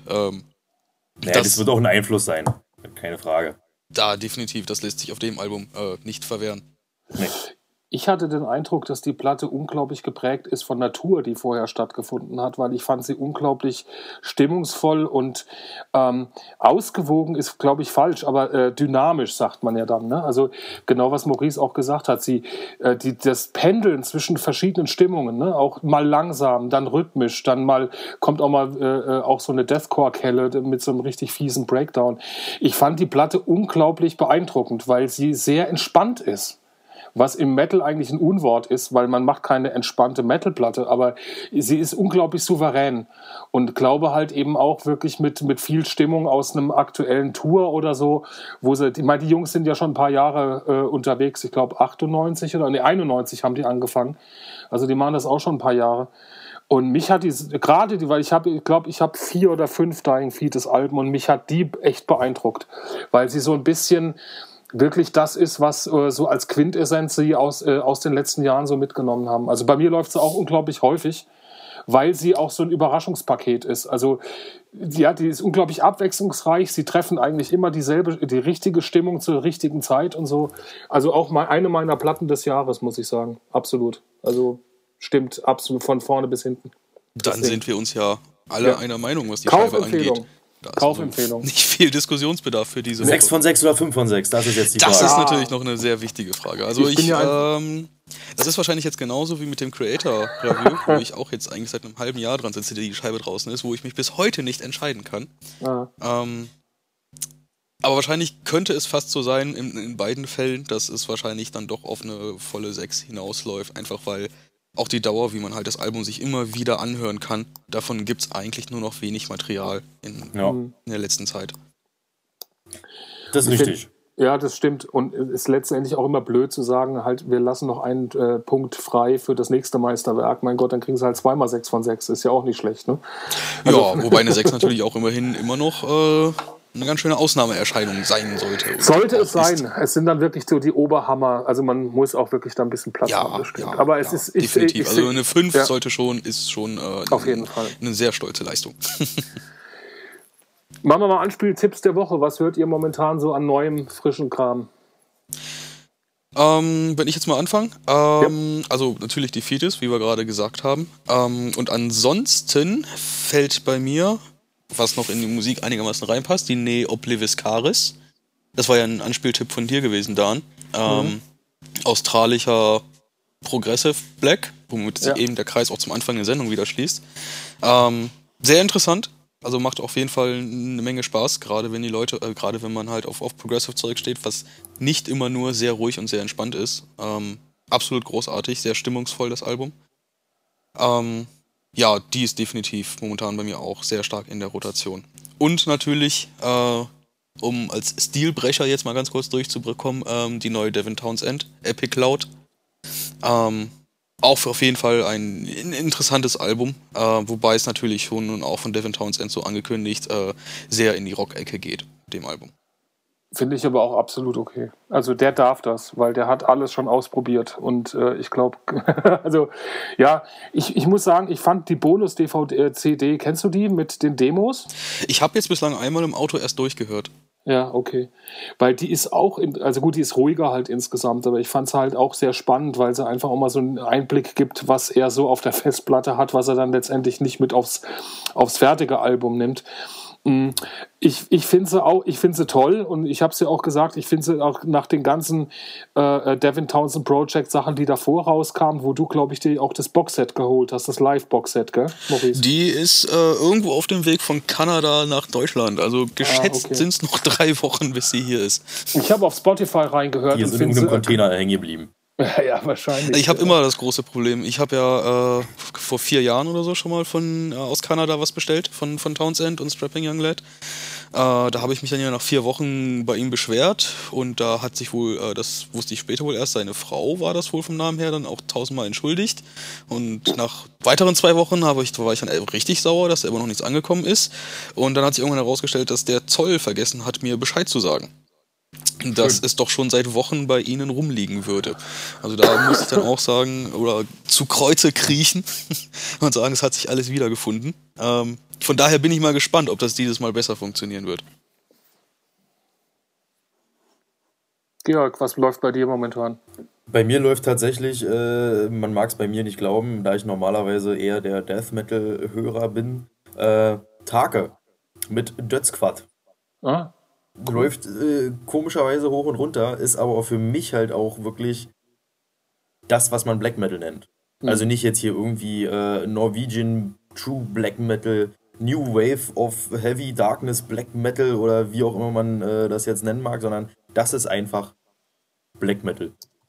Das wird auch ein Einfluss sein. Keine Frage. Da definitiv, das lässt sich auf dem Album nicht verwehren. Nee. Ich hatte den Eindruck, dass die Platte unglaublich geprägt ist von Natur, die vorher stattgefunden hat, weil ich fand sie unglaublich stimmungsvoll und ausgewogen ist, glaube ich, falsch, aber dynamisch, sagt man ja dann. Ne? Also genau, was Maurice auch gesagt hat, das Pendeln zwischen verschiedenen Stimmungen, ne? Auch mal langsam, dann rhythmisch, dann mal kommt auch mal auch so eine Deathcore-Kelle mit so einem richtig fiesen Breakdown. Ich fand die Platte unglaublich beeindruckend, weil sie sehr entspannt ist. Was im Metal eigentlich ein Unwort ist, weil man macht keine entspannte Metalplatte, aber sie ist unglaublich souverän und glaube halt eben auch wirklich mit viel Stimmung aus einem aktuellen Tour oder so, wo die Jungs sind ja schon ein paar Jahre unterwegs, ich glaube 91 oder 91 haben die angefangen, also die machen das auch schon ein paar Jahre. Und mich hat weil ich glaube, ich habe 4 oder 5 Dying Fetus Alben und mich hat die echt beeindruckt, weil sie so ein bisschen wirklich das ist, was so als Quintessenz sie aus den letzten Jahren so mitgenommen haben. Also bei mir läuft sie auch unglaublich häufig, weil sie auch so ein Überraschungspaket ist. Also ja, die ist unglaublich abwechslungsreich. Sie treffen eigentlich immer die richtige Stimmung zur richtigen Zeit und so. Also auch mal eine meiner Platten des Jahres, muss ich sagen. Absolut. Also stimmt absolut von vorne bis hinten. Dann sind wir uns ja alle einer Meinung, was die Scheibe angeht. Kaufempfehlung. Nicht viel Diskussionsbedarf für diese 6 von 6 oder 5 von 6, das ist jetzt die Frage. Das ist natürlich noch eine sehr wichtige Frage. Also das ist wahrscheinlich jetzt genauso wie mit dem Creator-Review, wo ich auch jetzt eigentlich seit einem halben Jahr dran sitze, die Scheibe draußen ist, wo ich mich bis heute nicht entscheiden kann. Aber wahrscheinlich könnte es fast so sein, in beiden Fällen, dass es wahrscheinlich dann doch auf eine volle 6 hinausläuft, einfach weil auch die Dauer, wie man halt das Album sich immer wieder anhören kann, davon gibt es eigentlich nur noch wenig Material in der letzten Zeit. Das ist richtig. Ja, das stimmt. Und es ist letztendlich auch immer blöd zu sagen, halt, wir lassen noch einen Punkt frei für das nächste Meisterwerk. Mein Gott, dann kriegen sie halt 2x6 von 6. Ist ja auch nicht schlecht, ne? Also, ja, wobei eine 6 natürlich auch immerhin immer noch eine ganz schöne Ausnahmeerscheinung sein sollte. Sollte es sein. Es sind dann wirklich so die Oberhammer. Also man muss auch wirklich da ein bisschen Platz haben. Ja, aber es ist definitiv. Also eine 5 ist schon auf jeden Fall eine sehr stolze Leistung. Machen wir mal Anspieltipps der Woche. Was hört ihr momentan so an neuem, frischen Kram? Wenn ich jetzt mal anfange, also natürlich die Fetus, wie wir gerade gesagt haben. Und ansonsten fällt bei mir, was noch in die Musik einigermaßen reinpasst, die Ne Oblivis Caris. Das war ja ein Anspieltipp von dir gewesen, Dan. Australischer Progressive Black, womit sich eben der Kreis auch zum Anfang der Sendung wieder schließt. Sehr interessant. Also macht auf jeden Fall eine Menge Spaß, gerade wenn die Leute, gerade wenn man halt auf Progressive-Zeug steht, was nicht immer nur sehr ruhig und sehr entspannt ist. Absolut großartig, sehr stimmungsvoll, das Album. Ja, die ist definitiv momentan bei mir auch sehr stark in der Rotation. Und natürlich, um als Stilbrecher jetzt mal ganz kurz durchzubekommen, die neue Devin Townsend, Epic Cloud. Auch auf jeden Fall ein interessantes Album, wobei es natürlich schon nun auch von Devin Townsend so angekündigt sehr in die Rock-Ecke geht, dem Album. Finde ich aber auch absolut okay. Also der darf das, weil der hat alles schon ausprobiert und ich glaube, also ja, ich muss sagen, ich fand die Bonus-DVD, kennst du die mit den Demos? Ich habe jetzt bislang einmal im Auto erst durchgehört. Ja, okay. Weil die ist auch, also gut, die ist ruhiger halt insgesamt, aber ich fand es halt auch sehr spannend, weil sie einfach auch mal so einen Einblick gibt, was er so auf der Festplatte hat, was er dann letztendlich nicht mit aufs fertige Album nimmt. Ich finde sie toll und ich habe es ja auch gesagt, ich finde sie auch nach den ganzen Devin Townsend Project Sachen, die davor rauskamen, wo du, glaube ich, dir auch das Boxset geholt hast, das Live-Boxset, gell, Maurice? Die ist irgendwo auf dem Weg von Kanada nach Deutschland, also geschätzt sind es noch 3 Wochen, bis sie hier ist. Ich habe auf Spotify reingehört. Hier sind in einem Container hängen geblieben. Ja, wahrscheinlich. Ich habe immer das große Problem. Ich habe ja vor 4 Jahren oder so schon mal aus Kanada was bestellt, von Townsend und Strapping Young Lad. Da habe ich mich dann ja nach 4 Wochen bei ihm beschwert und da hat sich wohl, das wusste ich später wohl erst, seine Frau war das wohl vom Namen her, dann auch 1000-mal entschuldigt. Und nach weiteren 2 Wochen war ich dann richtig sauer, dass da immer noch nichts angekommen ist. Und dann hat sich irgendwann herausgestellt, dass der Zoll vergessen hat, mir Bescheid zu sagen. Dass es doch schon seit Wochen bei ihnen rumliegen würde. Also da muss ich dann auch sagen, oder zu Kreuze kriechen und sagen, es hat sich alles wiedergefunden. Von daher bin ich mal gespannt, ob das dieses Mal besser funktionieren wird. Georg, was läuft bei dir momentan? Bei mir läuft tatsächlich, man mag es bei mir nicht glauben, da ich normalerweise eher der Death Metal-Hörer bin, Take mit Dödsquad. Ah. Cool. Läuft komischerweise hoch und runter, ist aber auch für mich halt auch wirklich das, was man Black Metal nennt. Also nicht jetzt hier irgendwie Norwegian True Black Metal, New Wave of Heavy Darkness Black Metal oder wie auch immer man das jetzt nennen mag, sondern das ist einfach Black Metal.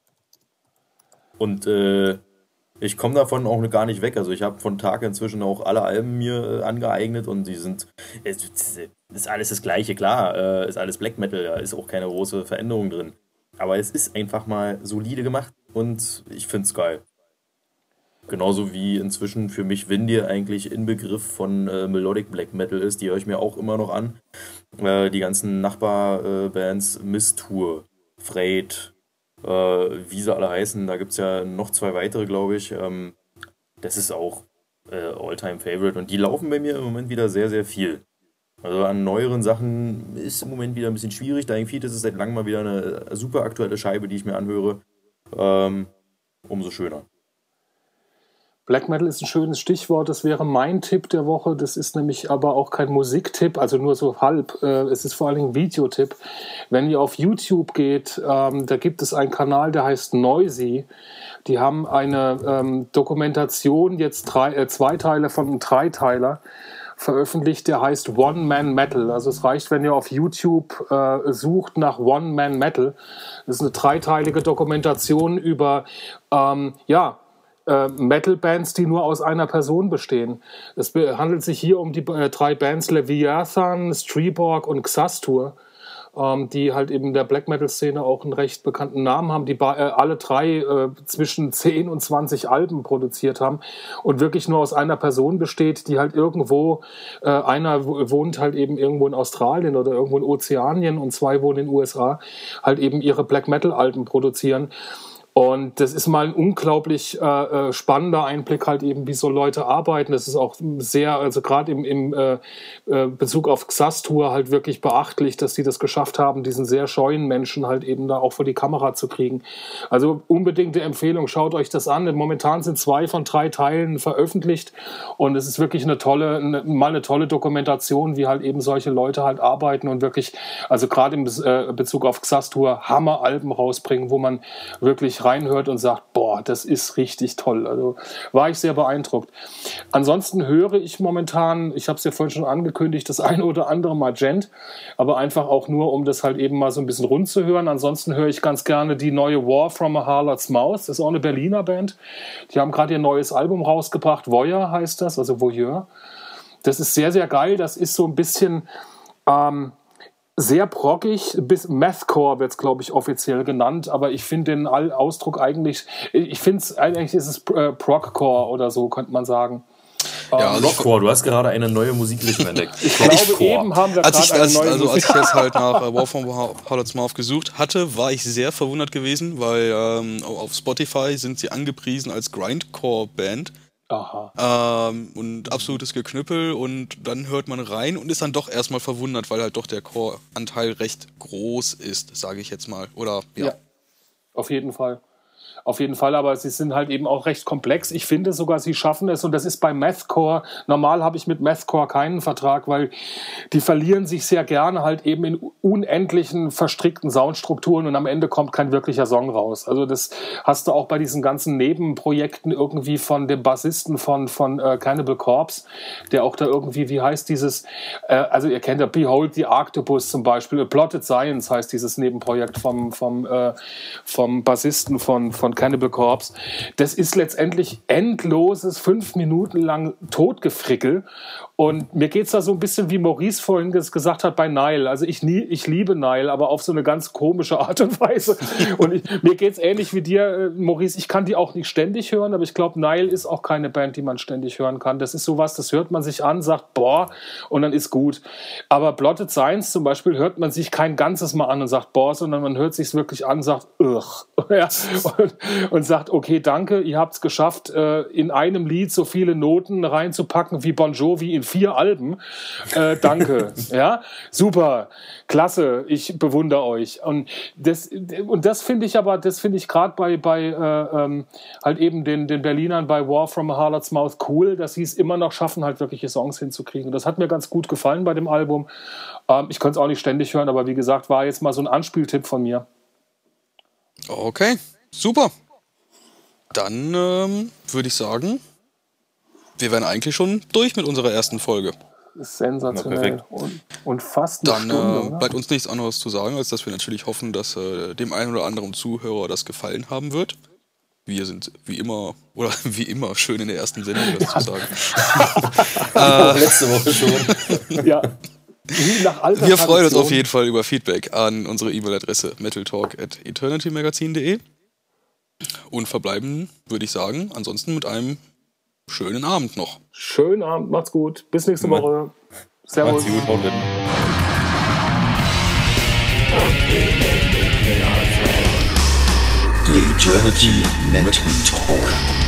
Und ich komme davon auch gar nicht weg. Also ich habe von Tag inzwischen auch alle Alben mir angeeignet und die sind, ist alles das Gleiche, klar, ist alles Black Metal, da ist auch keine große Veränderung drin. Aber es ist einfach mal solide gemacht und ich find's geil. Genauso wie inzwischen für mich Windir eigentlich Inbegriff von Melodic Black Metal ist, die höre ich mir auch immer noch an. Die ganzen Nachbarbands, Mistur, Freyt, wie sie alle heißen, da gibt es ja noch 2 weitere, glaube ich. Das ist auch All-Time-Favorite und die laufen bei mir im Moment wieder sehr, sehr viel. Also an neueren Sachen ist im Moment wieder ein bisschen schwierig. Dying Fetus ist seit langem mal wieder eine super aktuelle Scheibe, die ich mir anhöre. Umso schöner. Black Metal ist ein schönes Stichwort, das wäre mein Tipp der Woche, das ist nämlich aber auch kein Musiktipp, also nur so halb, es ist vor allen Dingen ein Videotipp. Wenn ihr auf YouTube geht, da gibt es einen Kanal, der heißt Noisy, die haben eine Dokumentation, jetzt 2 Teile von einem 3-Teiler, veröffentlicht, der heißt One Man Metal. Also es reicht, wenn ihr auf YouTube sucht nach One Man Metal. Das ist eine 3-teilige Dokumentation über Metal-Bands, die nur aus einer Person bestehen. Es handelt sich hier um die 3 Bands Leviathan, Streborg und Xastur, die halt eben in der Black-Metal-Szene auch einen recht bekannten Namen haben, die alle 3 zwischen 10 und 20 Alben produziert haben und wirklich nur aus einer Person besteht, die halt irgendwo, einer wohnt halt eben irgendwo in Australien oder irgendwo in Ozeanien und 2 wohnen in den USA, halt eben ihre Black-Metal-Alben produzieren. Und das ist mal ein unglaublich spannender Einblick halt eben, wie so Leute arbeiten. Das ist auch sehr, also gerade im Bezug auf Xastur halt wirklich beachtlich, dass die das geschafft haben, diesen sehr scheuen Menschen halt eben da auch vor die Kamera zu kriegen. Also unbedingte Empfehlung, schaut euch das an. Momentan sind 2 von 3 Teilen veröffentlicht und es ist wirklich eine tolle Dokumentation, wie halt eben solche Leute halt arbeiten und wirklich, also gerade im Bezug auf Xastur, Hammeralben rausbringen, wo man wirklich reinhört und sagt, boah, das ist richtig toll. Also war ich sehr beeindruckt. Ansonsten höre ich momentan, ich habe es ja vorhin schon angekündigt, das eine oder andere Magent, aber einfach auch nur, um das halt eben mal so ein bisschen rund zu hören. Ansonsten höre ich ganz gerne die neue War from a Harlot's Mouth. Das ist auch eine Berliner Band. Die haben gerade ihr neues Album rausgebracht. Voyeur heißt das, also Voyeur. Das ist sehr, sehr geil. Das ist so ein bisschen sehr proggig, bis Mathcore wird es, glaube ich, offiziell genannt, aber ich finde den Ausdruck eigentlich, ist es Progcore oder so, könnte man sagen. Ja, also Rockcore, du hast gerade eine neue Musikrichtung entdeckt. Ich glaube, eben haben wir gerade eine neue Musik. Als ich jetzt halt nach War from Harlot's Mouth gesucht hatte, war ich sehr verwundert gewesen, weil auf Spotify sind sie angepriesen als Grindcore-Band. Aha. Und absolutes Geknüppel und dann hört man rein und ist dann doch erstmal verwundert, weil halt doch der Core-Anteil recht groß ist, sage ich jetzt mal. Oder ja. Auf jeden Fall. Auf jeden Fall, aber sie sind halt eben auch recht komplex. Ich finde sogar, sie schaffen es und das ist bei Mathcore, normal habe ich mit Mathcore keinen Vertrag, weil die verlieren sich sehr gerne halt eben in unendlichen verstrickten Soundstrukturen und am Ende kommt kein wirklicher Song raus. Also das hast du auch bei diesen ganzen Nebenprojekten irgendwie von dem Bassisten von Cannibal Corpse, der auch da irgendwie, wie heißt dieses, also ihr kennt ja Behold the Octopus zum Beispiel, Plotted Science heißt dieses Nebenprojekt vom Bassisten von Cannibal Corpse. Das ist letztendlich endloses 5 Minuten lang Totgefrickel. Und mir geht es da so ein bisschen, wie Maurice vorhin gesagt hat, bei Nile. Also ich liebe Nile, aber auf so eine ganz komische Art und Weise. Und mir geht es ähnlich wie dir, Maurice. Ich kann die auch nicht ständig hören, aber ich glaube, Nile ist auch keine Band, die man ständig hören kann. Das ist sowas, das hört man sich an, sagt, boah, und dann ist gut. Aber Plotted Science zum Beispiel hört man sich kein ganzes Mal an und sagt, boah, sondern man hört sich es wirklich an und sagt, ugh. Ja, und sagt, okay, danke, ihr habt es geschafft, in einem Lied so viele Noten reinzupacken wie Bon Jovi in 4 Alben. Danke. Ja, super, klasse, ich bewundere euch. Und das finde ich aber, gerade bei halt eben den Berlinern bei War from a Harlot's Mouth cool, dass sie es immer noch schaffen, halt wirkliche Songs hinzukriegen. Das hat mir ganz gut gefallen bei dem Album. Ich könnte es auch nicht ständig hören, aber wie gesagt, war jetzt mal so ein Anspieltipp von mir. Okay, super. Dann würde ich sagen, wir wären eigentlich schon durch mit unserer ersten Folge. Sensationell. Und fast eine Stunde. Dann bleibt uns nichts anderes zu sagen, als dass wir natürlich hoffen, dass dem einen oder anderen Zuhörer das gefallen haben wird. Wir sind wie immer schön in der ersten Sendung, das zu sagen. Letzte Woche schon. Ja. Wir freuen uns auf jeden Fall über Feedback an unsere E-Mail-Adresse metaltalk@eternitymagazin.de und verbleiben, würde ich sagen, ansonsten mit einem schönen Abend noch. Schönen Abend, macht's gut. Bis nächste Woche. Servus. Macht's gut, haut rein. The Eternity Metal Talk.